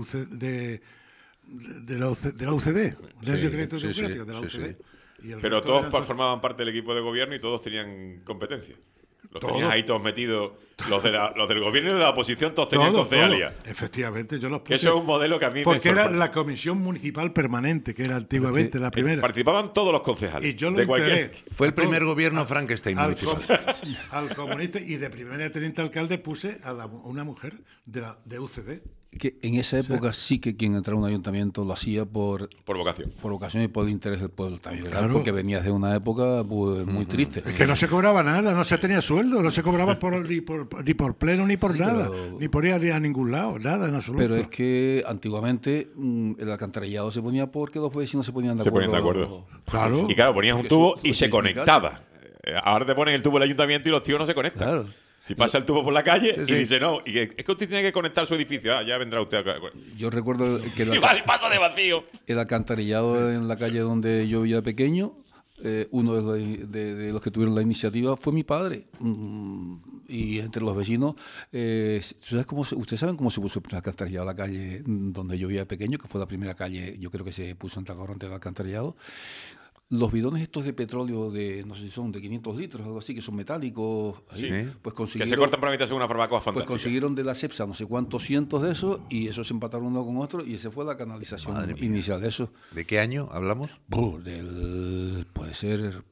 la UCD, del decreto democrático de la UCD. Pero todos formaban parte del equipo de gobierno y todos tenían competencia. Los tenías ahí todos metidos. Los del gobierno y de la oposición todos tenían concejalía. Efectivamente, yo los puse. Que eso es un modelo que a mí me porque era la comisión municipal permanente, que era antiguamente la primera. Participaban todos los concejales. Y yo lo integré. Fue el primer gobierno Frankenstein municipal. Al comunista, y de primera teniente alcalde puse a una mujer de UCD. Que en esa época sí que quien entraba a un ayuntamiento lo hacía por vocación. Por vocación y por interés del pueblo también, ¿verdad? Claro. Porque venías de una época pues, muy triste. Es que no se cobraba nada, no se tenía sueldo, no se cobraba ni por pleno ni por nada, ni por ir a ningún lado, nada en absoluto. Pero es que antiguamente el alcantarillado se ponía porque los vecinos se ponían de acuerdo. Claro. Y claro, ponías un tubo y se conectaba. Ahora te ponen el tubo del ayuntamiento y los tíos no se conectan. Claro. Si pasa el tubo por la calle y dice, no, y es que usted tiene que conectar su edificio. Ya vendrá usted. Yo recuerdo que y pasa de vacío. El alcantarillado en la calle donde yo vivía pequeño, uno de los que tuvieron la iniciativa fue mi padre. Y entre los vecinos, ¿ustedes saben cómo se puso el primer alcantarillado en la calle donde yo vivía pequeño? Que fue la primera calle, yo creo que se puso en Tacoronte el alcantarillado. Los bidones estos de petróleo de, no sé si son de 500 litros, algo así, que son metálicos, ahí, pues consiguieron... Que se cortan para mitad según una barbacoa fantástica. Pues consiguieron de la CEPSA no sé cuántos cientos de esos y esos se empataron uno con otro y esa fue la canalización inicial de eso. ¿De qué año hablamos? Puede ser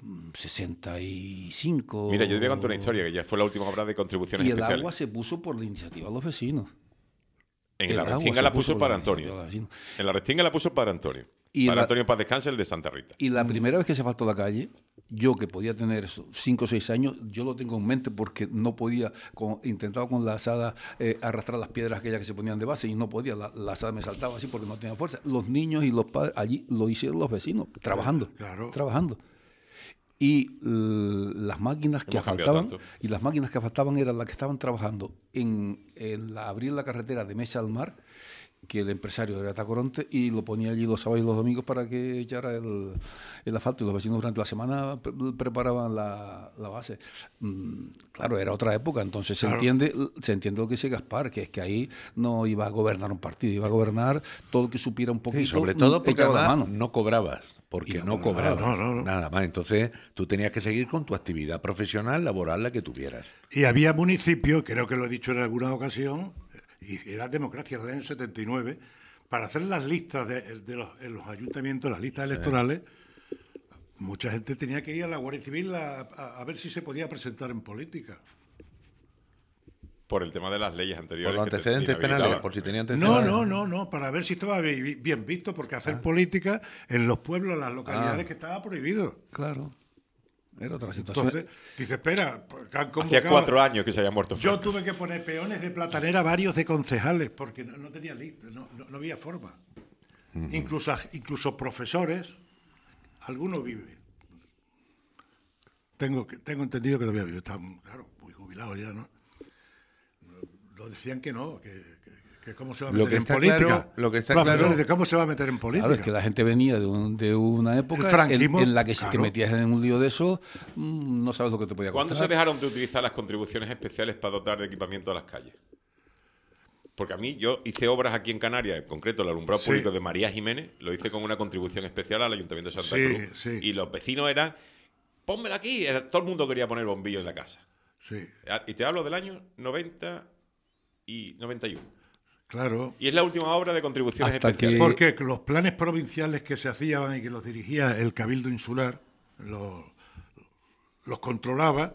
65... Mira, yo te voy a contar una historia, que ya fue la última obra de contribuciones especiales. Y el agua se puso por la iniciativa de los vecinos. En la Restinga la puso para Antonio. En la Restinga la puso para Antonio. Antonio Paz Descanse, el de Santa Rita. Y la primera vez que se faltó la calle, yo que podía tener 5 o 6 años, yo lo tengo en mente porque no podía, intentaba con la azada arrastrar las piedras aquellas que se ponían de base y no podía, la azada me saltaba así porque no tenía fuerza. Los niños y los padres, allí lo hicieron los vecinos, trabajando. Y las máquinas que faltaban eran las que estaban trabajando en abrir la carretera de Mesa al Mar, que el empresario era Tacoronte, y lo ponía allí los sábados y los domingos para que echara el asfalto, y los vecinos durante la semana preparaban la base. Claro, era otra época, entonces se entiende lo que dice Gaspar, que es que ahí no iba a gobernar un partido, iba a gobernar todo el que supiera un poquito. Sí, sobre todo porque además no cobrabas. Porque no cobrabas nada más. Entonces tú tenías que seguir con tu actividad profesional, laboral, la que tuvieras. Y había municipios, creo que lo he dicho en alguna ocasión, y era democracia del año 79, para hacer las listas en los ayuntamientos, las listas electorales, mucha gente tenía que ir a la Guardia Civil a ver si se podía presentar en política. Por el tema de las leyes anteriores. Por los antecedentes penales, por si tenía antecedentes. No, para ver si estaba bien visto, porque hacer política en los pueblos, en las localidades que estaba prohibido. Claro. Era otra situación. Entonces, dice, espera, hacía 4 años que se había muerto Franco. Yo tuve que poner peones de platanera varios de concejales porque no tenía lista, no había forma. Incluso profesores, algunos viven. Tengo entendido que todavía viven, están, claro, muy jubilados ya, ¿no? Lo decían que no, que cómo se va a meter en política. Lo que está claro, de cómo se va a meter en política. Claro, es que la gente venía de una época en la que si te metías en un lío de eso, no sabes lo que te podía costar. ¿Cuándo se dejaron de utilizar las contribuciones especiales para dotar de equipamiento a las calles? Porque a mí, yo hice obras aquí en Canarias, en concreto el alumbrado público de María Jiménez, lo hice con una contribución especial al Ayuntamiento de Santa Cruz. Sí. Y los vecinos eran, pónmela aquí. Todo el mundo quería poner bombillos en la casa. Sí. Y te hablo del año 90 y 91. Claro. Y es la última obra de contribuciones especiales. Porque los planes provinciales que se hacían y que los dirigía el Cabildo Insular, los controlaba.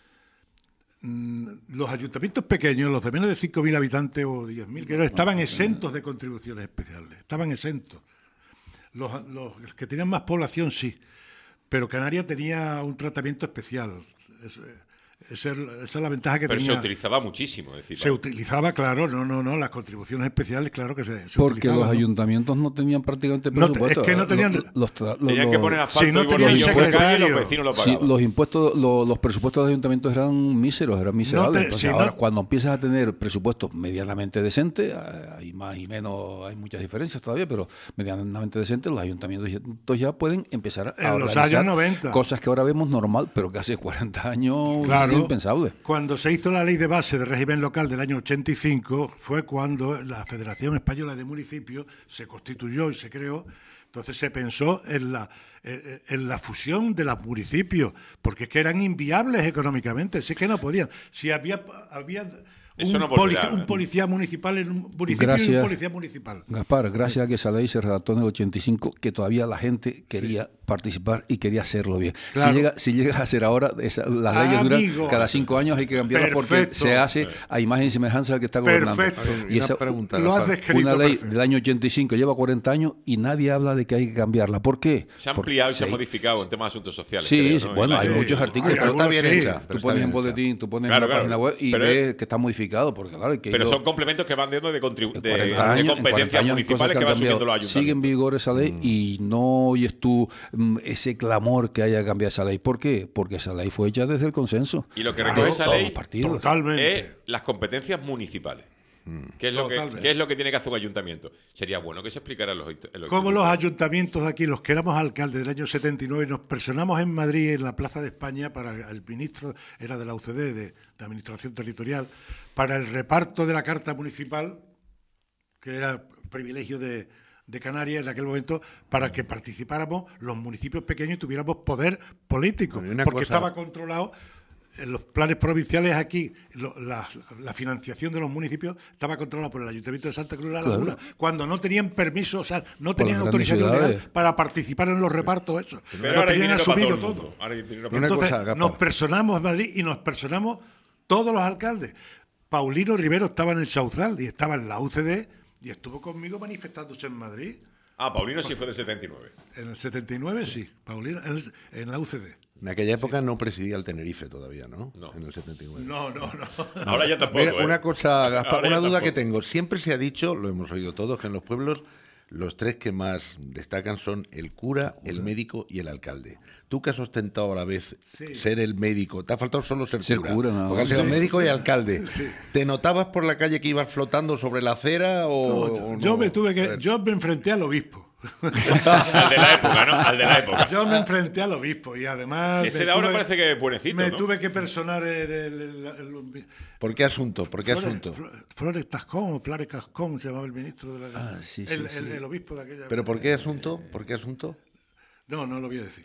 Los ayuntamientos pequeños, los de menos de 5.000 habitantes o 10.000, que estaban exentos de contribuciones especiales. Estaban exentos. Los que tenían más población, sí. Pero Canarias tenía un tratamiento especial. Esa es la ventaja que tenía. Pero se utilizaba muchísimo. Es decir, se utilizaba, claro, no, las contribuciones especiales, claro que se porque utilizaban, los ayuntamientos no tenían prácticamente presupuesto. Es que no tenían... Tenían que poner asfalto no tenían secretario. Y los vecinos lo pagaban. Los impuestos, los presupuestos de los ayuntamientos eran míseros, eran miserables. Ahora, cuando empiezas a tener presupuestos medianamente decentes, hay más y menos, hay muchas diferencias todavía, pero medianamente decentes, los ayuntamientos ya pueden empezar a organizar los años 90. Cosas que ahora vemos normal, pero que hace 40 años claro. es impensable. Cuando se hizo la ley de base de régimen local del año 85 fue cuando la Federación Española de Municipios se constituyó y se creó. Entonces se pensó en la fusión de los municipios, porque es que eran inviables económicamente, si es que no podían. Si había un policía municipal en un municipio y un policía municipal. Gaspar, gracias a que esa ley se redactó en el 85, que todavía la gente quería participar y quería hacerlo bien. Claro. Si llegas a hacer ahora, las leyes duran cada 5 años, hay que cambiarlas porque se hace a imagen y semejanza del que está gobernando. Perfecto. Y esa, lo has descrito. Una ley del año 85 lleva 40 años y nadie habla de que hay que cambiarla. ¿Por qué? Se ha ampliado y se ha modificado en temas de asuntos sociales. Sí, creo, ¿no? bueno, hay muchos artículos. Pero está bien hecha. Tú pones en boletín, tú pones en la página web y ves que está modificado. Porque, claro, pero son complementos que van dando de competencias municipales que van subiendo los ayuntamientos. Sigue en vigor esa ley y no oyes tú ese clamor que haya cambiado esa ley. ¿Por qué? Porque esa ley fue hecha desde el consenso. Y lo que recoge esa ley totalmente es las competencias municipales. ¿Qué es lo que tiene que hacer un ayuntamiento? Sería bueno que se explicara los como los ayuntamientos de aquí, los que éramos alcaldes del año 79, nos personamos en Madrid, en la Plaza de España, para el ministro, era de la UCD, de Administración Territorial, para el reparto de la carta municipal, que era privilegio de Canarias en aquel momento, para que participáramos los municipios pequeños y tuviéramos poder político, porque estaba controlado. En los planes provinciales aquí, la financiación de los municipios estaba controlada por el Ayuntamiento de Santa Cruz de la Laguna, cuando no tenían permiso, o sea, no tenían autorización legal para participar en los repartos, eso. Pero lo tenían asumido todo. Entonces, nos personamos en Madrid y nos personamos todos los alcaldes. Paulino Rivero estaba en el Sauzal y estaba en la UCD y estuvo conmigo manifestándose en Madrid. Paulino sí fue del 79. En el 79 sí, Paulino en la UCD. En aquella época no presidía el Tenerife todavía, ¿no? No. En el 79. No. Ahora ya tampoco. Mira, una cosa, Gaspar, una duda que tengo. Siempre se ha dicho, lo hemos oído todos, que en los pueblos los 3 que más destacan son el cura, el médico y el alcalde. Tú que has ostentado a la vez ser el médico, te ha faltado solo ser cura, ¿no? Porque has sido médico y alcalde. Sí. ¿Te notabas por la calle que ibas flotando sobre la acera o yo me enfrenté al obispo. Al de la época, ¿no? Al de la época. Yo me enfrenté al obispo y además... Este de ahora parece que es buenecito, me ¿no? tuve que personar ¿Por qué asunto? Flores Tascón o Flores Cascón se llamaba el ministro de la... el obispo de aquella... ¿Pero por qué asunto? No lo voy a decir.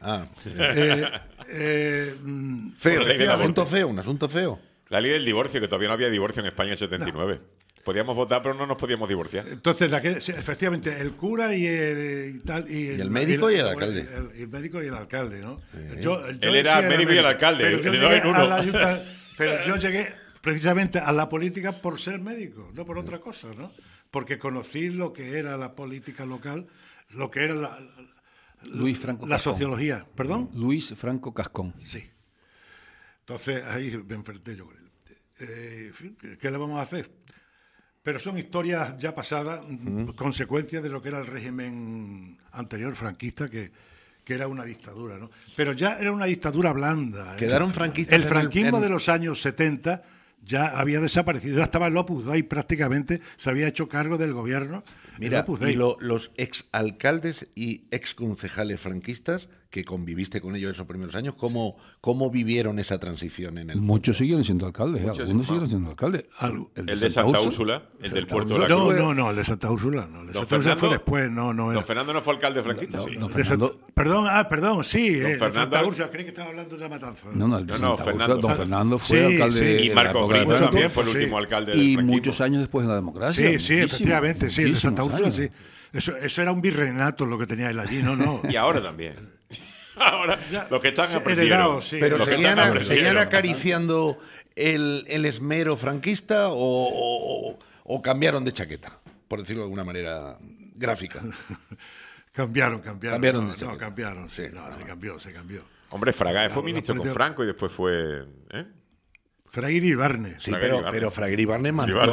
Feo, un asunto feo. La ley del divorcio, que todavía no había divorcio en España en el 79. No. Podíamos votar, pero no nos podíamos divorciar. Entonces, efectivamente, el cura y el médico y el alcalde. El médico y el alcalde, ¿no? Sí. Él era el médico y el alcalde, de dos en uno. Pero yo llegué precisamente a la política por ser médico, no por otra cosa, ¿no? Porque conocí lo que era la política local, lo que era Luis Franco la Cascón. Sociología. ¿Perdón? Luis Franco Cascón. Sí. Entonces ahí me enfrenté yo con él. En fin, ¿qué le vamos a hacer? Pero son historias ya pasadas, consecuencias de lo que era el régimen anterior franquista, que era una dictadura, ¿no? Pero ya era una dictadura blanda. Quedaron franquistas. El franquismo de los años 70 ya había desaparecido. Ya estaba el Opus Dei prácticamente, se había hecho cargo del gobierno. Mira, y los exalcaldes y exconcejales franquistas que conviviste con ellos esos primeros años, ¿cómo vivieron esa transición en el Muchos siguen siendo alcaldes, algunos siguen siendo alcaldes. El de Santa Úrsula, el del Puerto de la Cruz. No, el de Santa Úrsula no. El de Santa Úrsula fue después, no era. Don Fernando no fue alcalde franquista, sí. Perdón, sí. Don Fernando. Santa Úrsula, creí que estaba hablando de la matanza. Don Fernando fue alcalde. Y Marco Grito también fue el último alcalde del franquismo. Y muchos años después de la democracia. Sí, efectivamente, sí, el de Santa Úrsula, sí. Eso era un virreinato lo que tenía él allí, no. Y ahora también. Ahora, los que están aprendieron. Sí. Pero seguían acariciando el esmero franquista o cambiaron de chaqueta, por decirlo de alguna manera gráfica. Cambiaron. Cambiaron, Se cambió. Hombre, Fraga fue ministro con Franco y después fue... Fraguiri Ibarne. Sí, pero Fraguiri Ibarne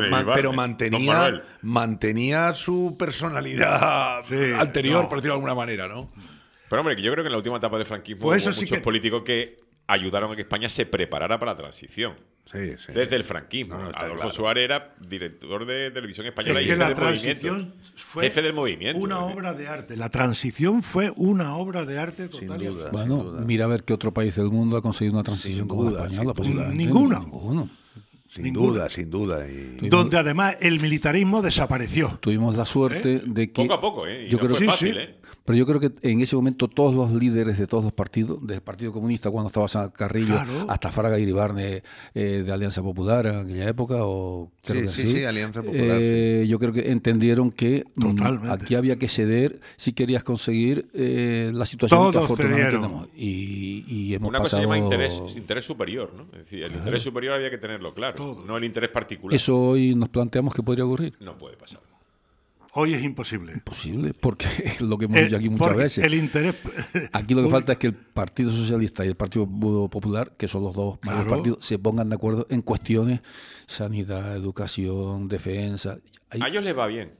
mantenía su personalidad anterior, por decirlo de alguna manera, ¿no? Pero hombre, que yo creo que en la última etapa del franquismo hubo muchos políticos que ayudaron a que España se preparara para la transición. Sí. Desde el franquismo. Adolfo Suárez era director de Televisión Española y jefe del movimiento. Jefe del movimiento. Una obra de arte. La transición fue una obra de arte total. Sin duda. Bueno, mira a ver qué otro país del mundo ha conseguido una transición como España. Ninguno. Sin duda. Donde además el militarismo desapareció. Tuvimos la suerte de que... Poco a poco, Y yo no creo fue fácil, Pero yo creo que en ese momento todos los líderes de todos los partidos, desde el Partido Comunista, cuando estaba San Carrillo, hasta Fraga y Ibarne de Alianza Popular en aquella época, Sí, Alianza Popular. Yo creo que entendieron que Totalmente. aquí había que ceder si querías conseguir la situación Todos que afortunadamente cedieron. tenemos. Y hemos Una cosa se pasado... llama interés superior, ¿no? Es decir, el interés superior había que tenerlo claro, no el interés particular. Eso hoy nos planteamos que podría ocurrir. No puede pasar. Hoy es imposible. Imposible, porque es lo que hemos dicho aquí muchas veces. El interés... Aquí lo que falta es que el Partido Socialista y el Partido Popular, que son los dos mayores partidos, se pongan de acuerdo en cuestiones sanidad, educación, defensa. A ellos les va bien.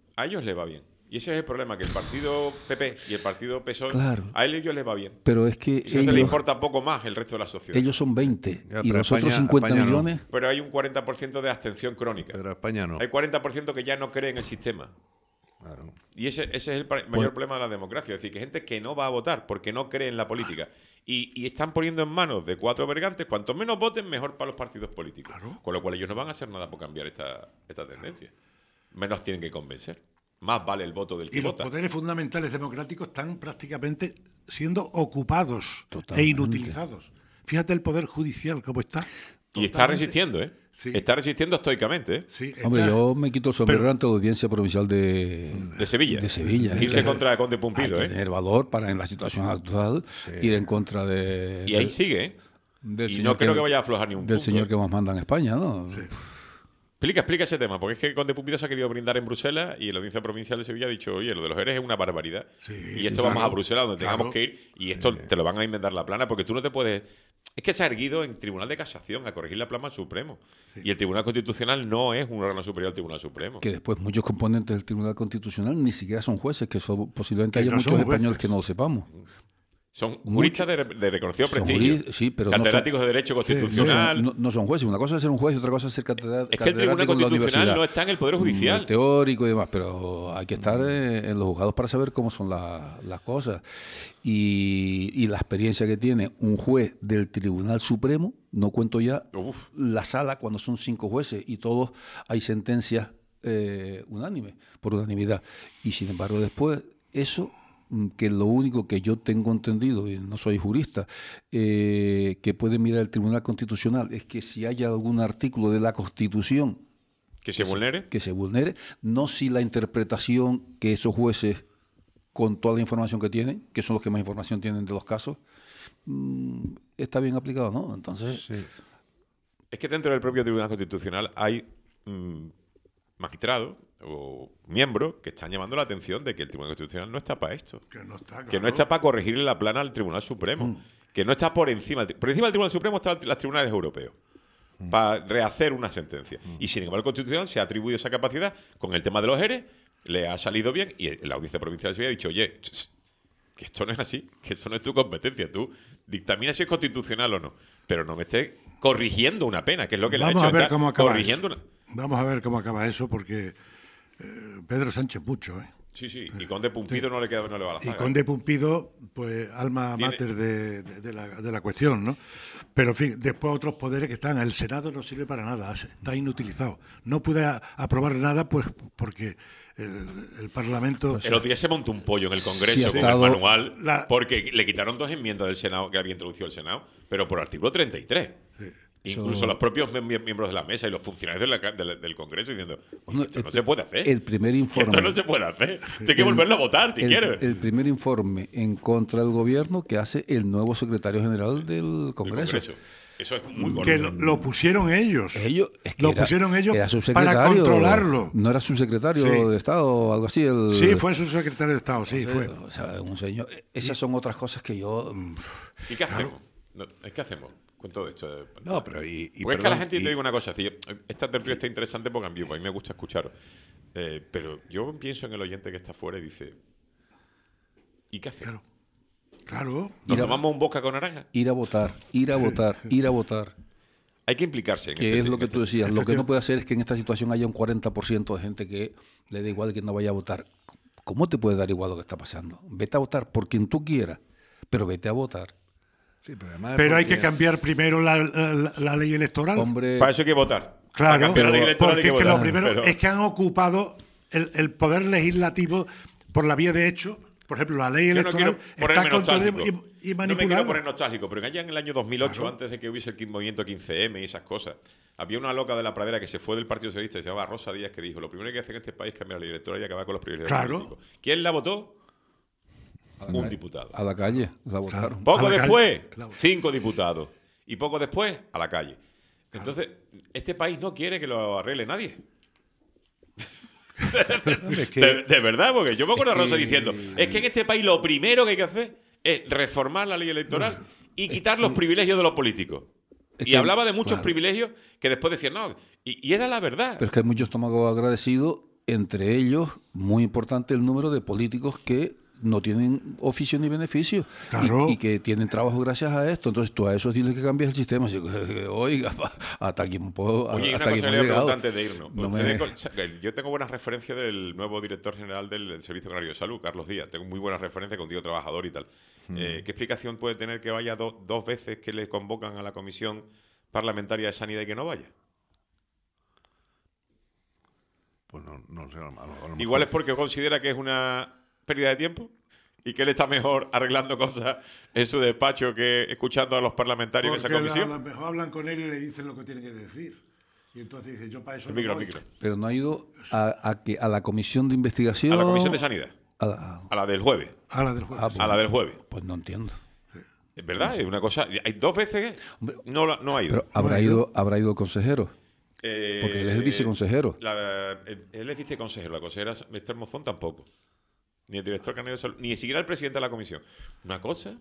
Y ese es el problema, que el partido PP y el partido PSOE, a ellos les va bien. Pero es que ellos les importa poco más el resto de la sociedad. Ellos son 20 y los otros 50 millones... No. Pero hay un 40% de abstención crónica. Pero España no. Hay 40% que ya no cree en el sistema. Claro. Y ese es el mayor problema de la democracia. Es decir, que hay gente que no va a votar porque no cree en la política. Y están poniendo en manos de 4 vergantes, cuanto menos voten, mejor para los partidos políticos. Claro. Con lo cual ellos no van a hacer nada por cambiar esta tendencia. Menos tienen que convencer. Más vale el voto del que vota. Y los poderes fundamentales democráticos están prácticamente siendo ocupados e inutilizados. Fíjate el poder judicial cómo está. Y está resistiendo, Sí. Está resistiendo estoicamente, Sí, Hombre, yo me quito el sombrero ante la Audiencia Provincial de Sevilla. De Sevilla. Irse contra el Conde Pumpido, tener valor para, en la situación actual, ir en contra de... Y ahí sigue, Y no creo que vaya a aflojar ni un punto. Del señor que más manda en España, ¿no? Sí. Explica ese tema, porque es que Conde Pumpido se ha querido brindar en Bruselas y la Audiencia Provincial de Sevilla ha dicho, oye, lo de los ERES es una barbaridad. Y esto vamos a Bruselas, donde tengamos que ir, y esto te lo van a inventar la plana, porque tú no te puedes... Es que se ha erguido en Tribunal de Casación a corregir la plana al Supremo. Y el Tribunal Constitucional no es un órgano superior al Tribunal Supremo. Que después muchos componentes del Tribunal Constitucional ni siquiera son jueces, que posiblemente haya muchos españoles que no lo sepamos. Son juristas de reconocido prestigio. Pero catedráticos de Derecho Constitucional. No son jueces. Una cosa es ser un juez y otra cosa es ser catedrático. Es que el Tribunal Constitucional no está en el Poder Judicial. Teórico y demás, pero hay que estar en los juzgados para saber cómo son las cosas. Y la experiencia que tiene un juez del Tribunal Supremo, no cuento ya la sala cuando son 5 jueces y todos hay sentencias unánimes, por unanimidad. Y sin embargo después eso... que lo único que yo tengo entendido, y no soy jurista, que puede mirar el Tribunal Constitucional es que si hay algún artículo de la Constitución que se vulnere, no si la interpretación que esos jueces, con toda la información que tienen, que son los que más información tienen de los casos, está bien aplicado, ¿no? Entonces... Es que dentro del propio Tribunal Constitucional hay magistrados miembros que están llamando la atención de que el Tribunal Constitucional no está para esto. Que no está, claro. Que no está para corregirle la plana al Tribunal Supremo. Que no está por encima. Por encima del Tribunal Supremo están los tribunales europeos. Para rehacer una sentencia. Y sin embargo el Constitucional se ha atribuido esa capacidad con el tema de los ERE, le ha salido bien y la Audiencia Provincial de Sevilla ha dicho, oye, que esto no es así, que esto no es tu competencia, tú dictamina si es constitucional o no, pero no me estés corrigiendo una pena, que es lo que le ha hecho. Vamos a ver cómo acaba eso, porque Pedro Sánchez mucho, ¿eh? Sí, y Conde Pumpido no le va a la zaga. Y Conde Pumpido, pues alma mater de la cuestión, ¿no? Pero, en fin, después otros poderes que están. El Senado no sirve para nada, está inutilizado. No puede aprobar nada, pues porque el Parlamento... El otro día se montó un pollo en el Congreso con el manual, porque le quitaron 2 enmiendas del Senado que había introducido el Senado, pero por artículo 33. Sí. Incluso los propios miembros de la mesa y los funcionarios del Congreso diciendo, esto no se puede hacer. El primer informe. Esto no se puede hacer. Tienes que volverlo a votar si quieres. El primer informe en contra del gobierno que hace el nuevo secretario general del Congreso. Eso es muy correcto. Que lo pusieron ellos. Pusieron ellos era para controlarlo. No era subsecretario de Estado o algo así. Sí, fue subsecretario de Estado, sí, fue. O sea, un señor. Esas son otras cosas que yo... ¿Y qué hacemos? ¿Qué hacemos con todo esto? No, pero porque es que a la gente te digo una cosa. Esta tertulia está interesante porque a mí me gusta escucharos. Pero yo pienso en el oyente que está afuera y dice, ¿y qué hacemos? Claro. ¿Nos tomamos un vodka con naranja? Ir a votar. Hay que implicarse en que es lo que tú decías. Lo que no puede hacer es que en esta situación haya un 40% de gente que le da igual que no vaya a votar. ¿Cómo te puede dar igual lo que está pasando? Vete a votar por quien tú quieras, pero vete a votar. Sí, pero hay que cambiar primero la ley electoral. Hombre, para eso hay que votar. Claro, porque es que lo primero es que han ocupado el poder legislativo por la vía de hecho. Por ejemplo, la ley electoral está controlada y manipulada. No me quiero poner nostálgico, pero allá en el año 2008, antes de que hubiese el movimiento 15M y esas cosas, había una loca de la pradera que se fue del Partido Socialista, se llamaba Rosa Díaz, que dijo, lo primero que hay que hacer en este país es cambiar la ley electoral y acabar con los privilegios políticos. ¿Quién la votó? Un diputado. A la calle, la votaron. Poco después, 5 diputados. Y poco después, a la calle. Entonces, este país no quiere que lo arregle nadie. De verdad, porque yo me acuerdo de Rosa diciendo, es que en este país lo primero que hay que hacer es reformar la ley electoral y quitar los privilegios de los políticos. Y hablaba de muchos privilegios que después decían, no, y era la verdad. Pero es que hay mucho estómago agradecido, entre ellos, muy importante el número de políticos que no tienen oficio ni beneficio, claro, y que tienen trabajo gracias a esto. Entonces tú a esos diles que cambies el sistema. Así, oiga, hasta aquí puedo. Oye, hasta una cosa aquí que le pregunto antes de irnos. No yo tengo buenas referencias del nuevo director general del Servicio Canario de Salud, Carlos Díaz. Tengo muy buenas referencias contigo, trabajador y tal. ¿Qué explicación puede tener que vaya 2 veces que le convocan a la Comisión Parlamentaria de Sanidad y que no vaya? Pues no sé. A lo mejor. Igual es porque considera que es una pérdida de tiempo y que él está mejor arreglando cosas en su despacho que escuchando a los parlamentarios en esa comisión. A lo mejor hablan con él y le dicen lo que tienen que decir. Y entonces dice, yo para eso micro. Pero no ha ido a la comisión de investigación. A la comisión de sanidad. A la del jueves. A la del jueves. A la del jueves. Pues no entiendo. Es verdad, es una cosa. Hay 2 veces que no ha ido. Pero habrá ido el consejero. Porque él es el viceconsejero. Él es viceconsejero. La consejera Esther Mozón tampoco. Ni el director Canario de Salud, ni siquiera el presidente de la comisión. Una cosa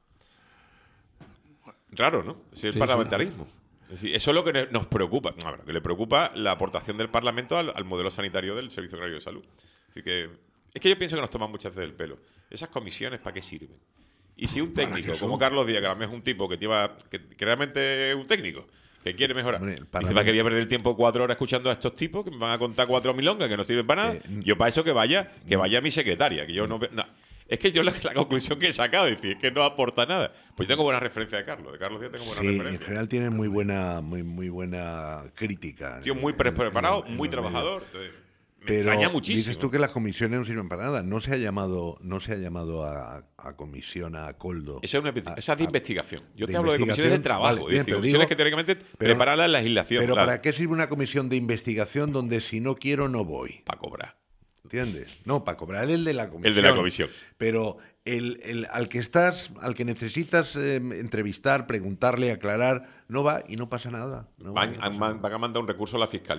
raro, ¿no? Es el parlamentarismo. Es decir, eso es lo que nos preocupa. Bueno, que le preocupa la aportación del Parlamento al modelo sanitario del Servicio Canario de Salud. Es que yo pienso que nos toman muchas veces el pelo. Esas comisiones, ¿para qué sirven? Y si un técnico como Carlos Díaz, que también es un tipo que realmente es un técnico, que quiere mejorar, dice, ¿para qué voy a perder el tiempo 4 horas escuchando a estos tipos que me van a contar 4 milongas que no sirven para nada? Yo para eso que vaya mi secretaria, que yo no. Es que yo la conclusión que he sacado es decir, que no aporta nada. Pues yo tengo buena referencia de Carlos Díaz tengo buena referencia. En general tiene muy buena crítica. Tío muy preparado, muy trabajador. Me extraña muchísimo. Dices tú que las comisiones no sirven para nada. No se ha llamado a comisión, a Coldo. Esa es de investigación. Yo te hablo de comisiones de trabajo. Vale, comisiones que teóricamente preparan la legislación. Pero ¿para qué sirve una comisión de investigación donde si no quiero no voy? Para cobrar. ¿Entiendes? No, para cobrar el de la comisión. El de la comisión. Pero al que necesitas entrevistar, preguntarle, aclarar, no va y no pasa nada. Van a mandar un recurso a la Fiscalía.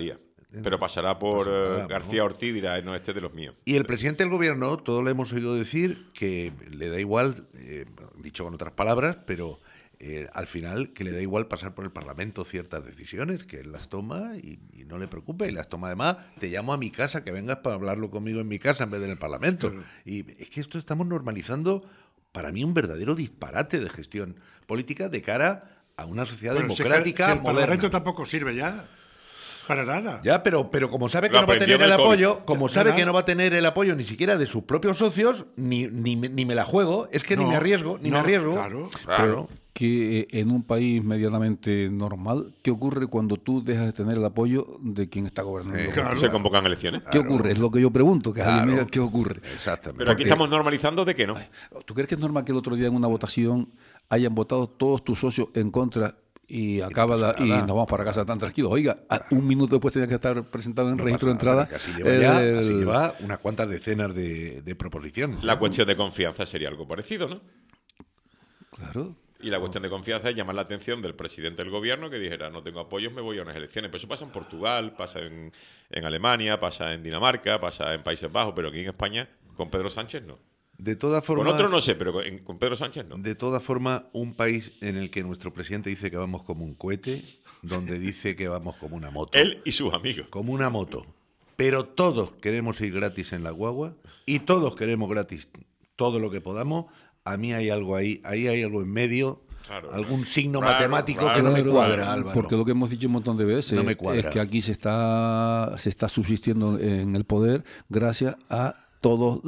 Pero pasará por García Ortiz y dirá, no, este es de los míos. Y el presidente del gobierno, todo le hemos oído decir que le da igual, dicho con otras palabras, pero al final que le da igual pasar por el Parlamento ciertas decisiones, que él las toma y no le preocupa, y las toma además, te llamo a mi casa, que vengas para hablarlo conmigo en mi casa en vez de en el Parlamento. Y es que esto estamos normalizando, para mí, un verdadero disparate de gestión política de cara a una sociedad democrática si el moderna. Parlamento tampoco sirve ya. Para nada. Ya, pero como sabe que no va a tener el apoyo, que no va a tener el apoyo ni siquiera de sus propios socios, ni me la juego, es que ni me arriesgo. Claro. Pero que en un país medianamente normal, ¿qué ocurre cuando tú dejas de tener el apoyo de quien está gobernando? Claro. Se convocan elecciones. ¿Qué ocurre? Es lo que yo pregunto, que alguien me diga qué ocurre. Exactamente. Pero aquí estamos normalizando de que no. ¿Tú crees que es normal que el otro día en una votación hayan votado todos tus socios en contra y nos vamos para casa tan tranquilos? Oiga, un minuto después tenía que estar presentado en registro de entrada. Así lleva unas cuantas decenas de proposiciones. La cuestión de confianza sería algo parecido, ¿no? Claro. Y la cuestión de confianza es llamar la atención del presidente del gobierno que dijera, no tengo apoyos, me voy a unas elecciones. Pero eso pasa en Portugal, pasa en Alemania, pasa en Dinamarca, pasa en Países Bajos, pero aquí en España con Pedro Sánchez no. De todas formas, con otro no sé, pero con Pedro Sánchez no. De todas formas, un país en el que nuestro presidente dice que vamos como un cohete, donde dice que vamos como una moto. Él y sus amigos. Como una moto. Pero todos queremos ir gratis en la guagua y todos queremos gratis todo lo que podamos. A mí hay algo ahí hay algo en medio, algún signo matemático que no me cuadra, Álvaro. Porque lo que hemos dicho un montón de veces es que aquí se está subsistiendo en el poder gracias a todos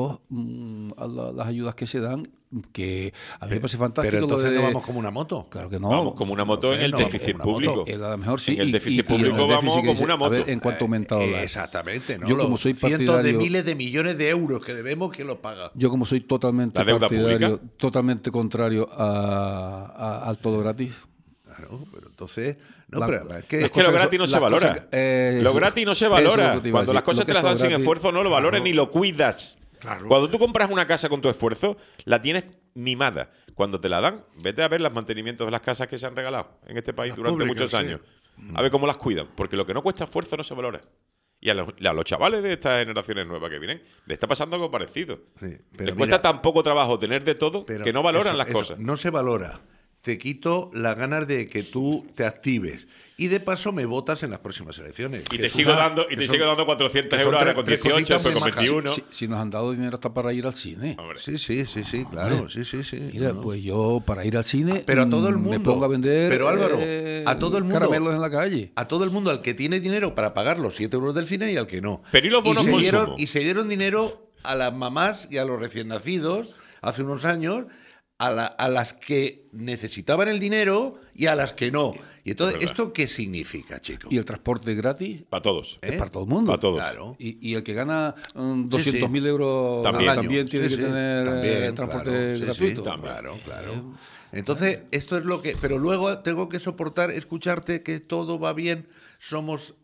las ayudas que se dan, que a mí me parece fantástico. Pero entonces no vamos como una moto. Claro que no. Vamos como una moto en el déficit público. A lo mejor sí. En el déficit público vamos como una moto. A ver en cuánto ha aumentado exactamente, ¿no? Yo como soy partidario, cientos de miles de millones de euros que debemos, ¿quién los paga? Yo como soy totalmente partidario, totalmente contrario al todo gratis. Claro, pero entonces... es que lo gratis no se valora. Lo gratis no se valora. Cuando las cosas te las dan sin esfuerzo, no lo valoras ni lo cuidas. Claro. Cuando tú compras una casa con tu esfuerzo, la tienes mimada. Cuando te la dan, vete a ver los mantenimientos de las casas que se han regalado en este país durante muchos años. A ver cómo las cuidan. Porque lo que no cuesta esfuerzo no se valora. Y a los chavales de estas generaciones nuevas que vienen, le está pasando algo parecido. Sí, les cuesta tan poco trabajo tener de todo que no valoran las cosas. No se valora. Te quito las ganas de que tú te actives. Y de paso me votas en las próximas elecciones. Y te sigo dando 400 euros ahora con 18, después con 21. Si nos han dado dinero hasta para ir al cine. Sí, claro. Mira, pues yo para ir al cine pero a todo el mundo, me pongo a vender pero Álvaro, a todo el mundo, caramelos en la calle. A todo el mundo, al que tiene dinero para pagar los 7 euros del cine y al que no. Pero ¿y los bonos consumo? Y se dieron dinero a las mamás y a los recién nacidos hace unos años, a las que necesitaban el dinero y a las que no. Y entonces, ¿esto qué significa, chico? ¿Y el transporte gratis? Para todos. Es para todo el mundo. Para todos. Claro. Y el que gana 200.000 euros también tiene que tener transporte gratuito. Claro. Entonces, esto es lo que... Pero luego tengo que soportar escucharte que todo va bien, somos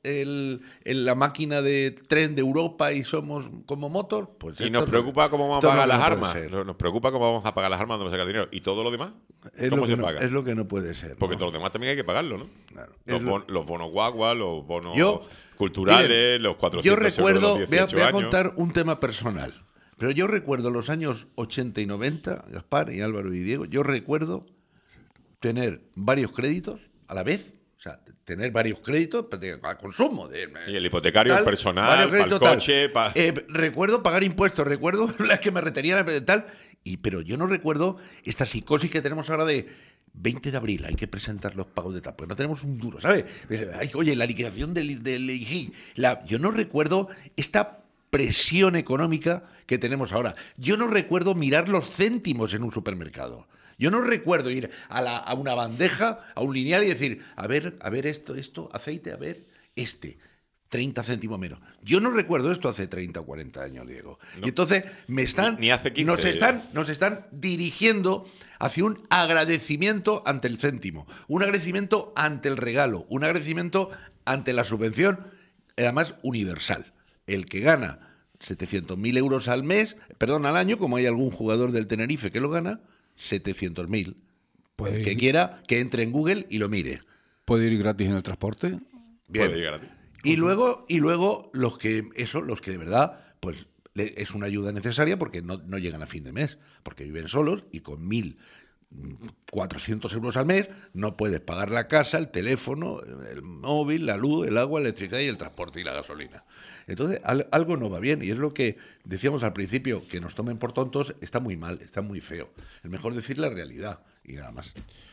la máquina de tren de Europa y somos como motor. Pues y nos preocupa cómo vamos a pagar las armas. Nos preocupa cómo vamos a pagar las armas, donde vamos a sacar dinero. ¿Y todo lo demás? ¿Cómo se paga? Es lo que no puede ser. Porque todo lo demás también hay que pagarlo, ¿no? Claro. Los bonos guagua, los bonos culturales, los 400 euros los 18 voy a contar un tema personal. Pero yo recuerdo los años 80 y 90, Gaspar y Álvaro y Diego, yo recuerdo tener varios créditos a la vez, o sea, tener varios créditos para consumo. Y el hipotecario, el personal, para el coche... Recuerdo pagar impuestos, recuerdo las que me retenían tal, pero yo no recuerdo esta psicosis que tenemos ahora de 20 de abril, hay que presentar los pagos de tal, porque no tenemos un duro, ¿sabes? Oye, la liquidación del IGI, yo no recuerdo esta presión económica que tenemos ahora. Yo no recuerdo mirar los céntimos en un supermercado. Yo no recuerdo ir a una bandeja, a un lineal y decir, a ver esto, aceite, a ver, 30 céntimos menos. Yo no recuerdo esto hace 30 o 40 años, Diego. No. Y entonces nos están dirigiendo hacia un agradecimiento ante el céntimo, un agradecimiento ante el regalo, un agradecimiento ante la subvención, además universal. El que gana 700.000 euros al año, como hay algún jugador del Tenerife que lo gana, 700.000. El que quiera, que entre en Google y lo mire. ¿Puede ir gratis en el transporte? Bien. Puede ir gratis. Y luego los que de verdad, pues es una ayuda necesaria porque no llegan a fin de mes, porque viven solos y con 1.400 euros al mes no puedes pagar la casa, el teléfono, el móvil, la luz, el agua, la electricidad y el transporte y la gasolina. Entonces algo no va bien, y es lo que decíamos al principio, que nos tomen por tontos está muy mal, está muy feo. Es mejor decir la realidad y nada más.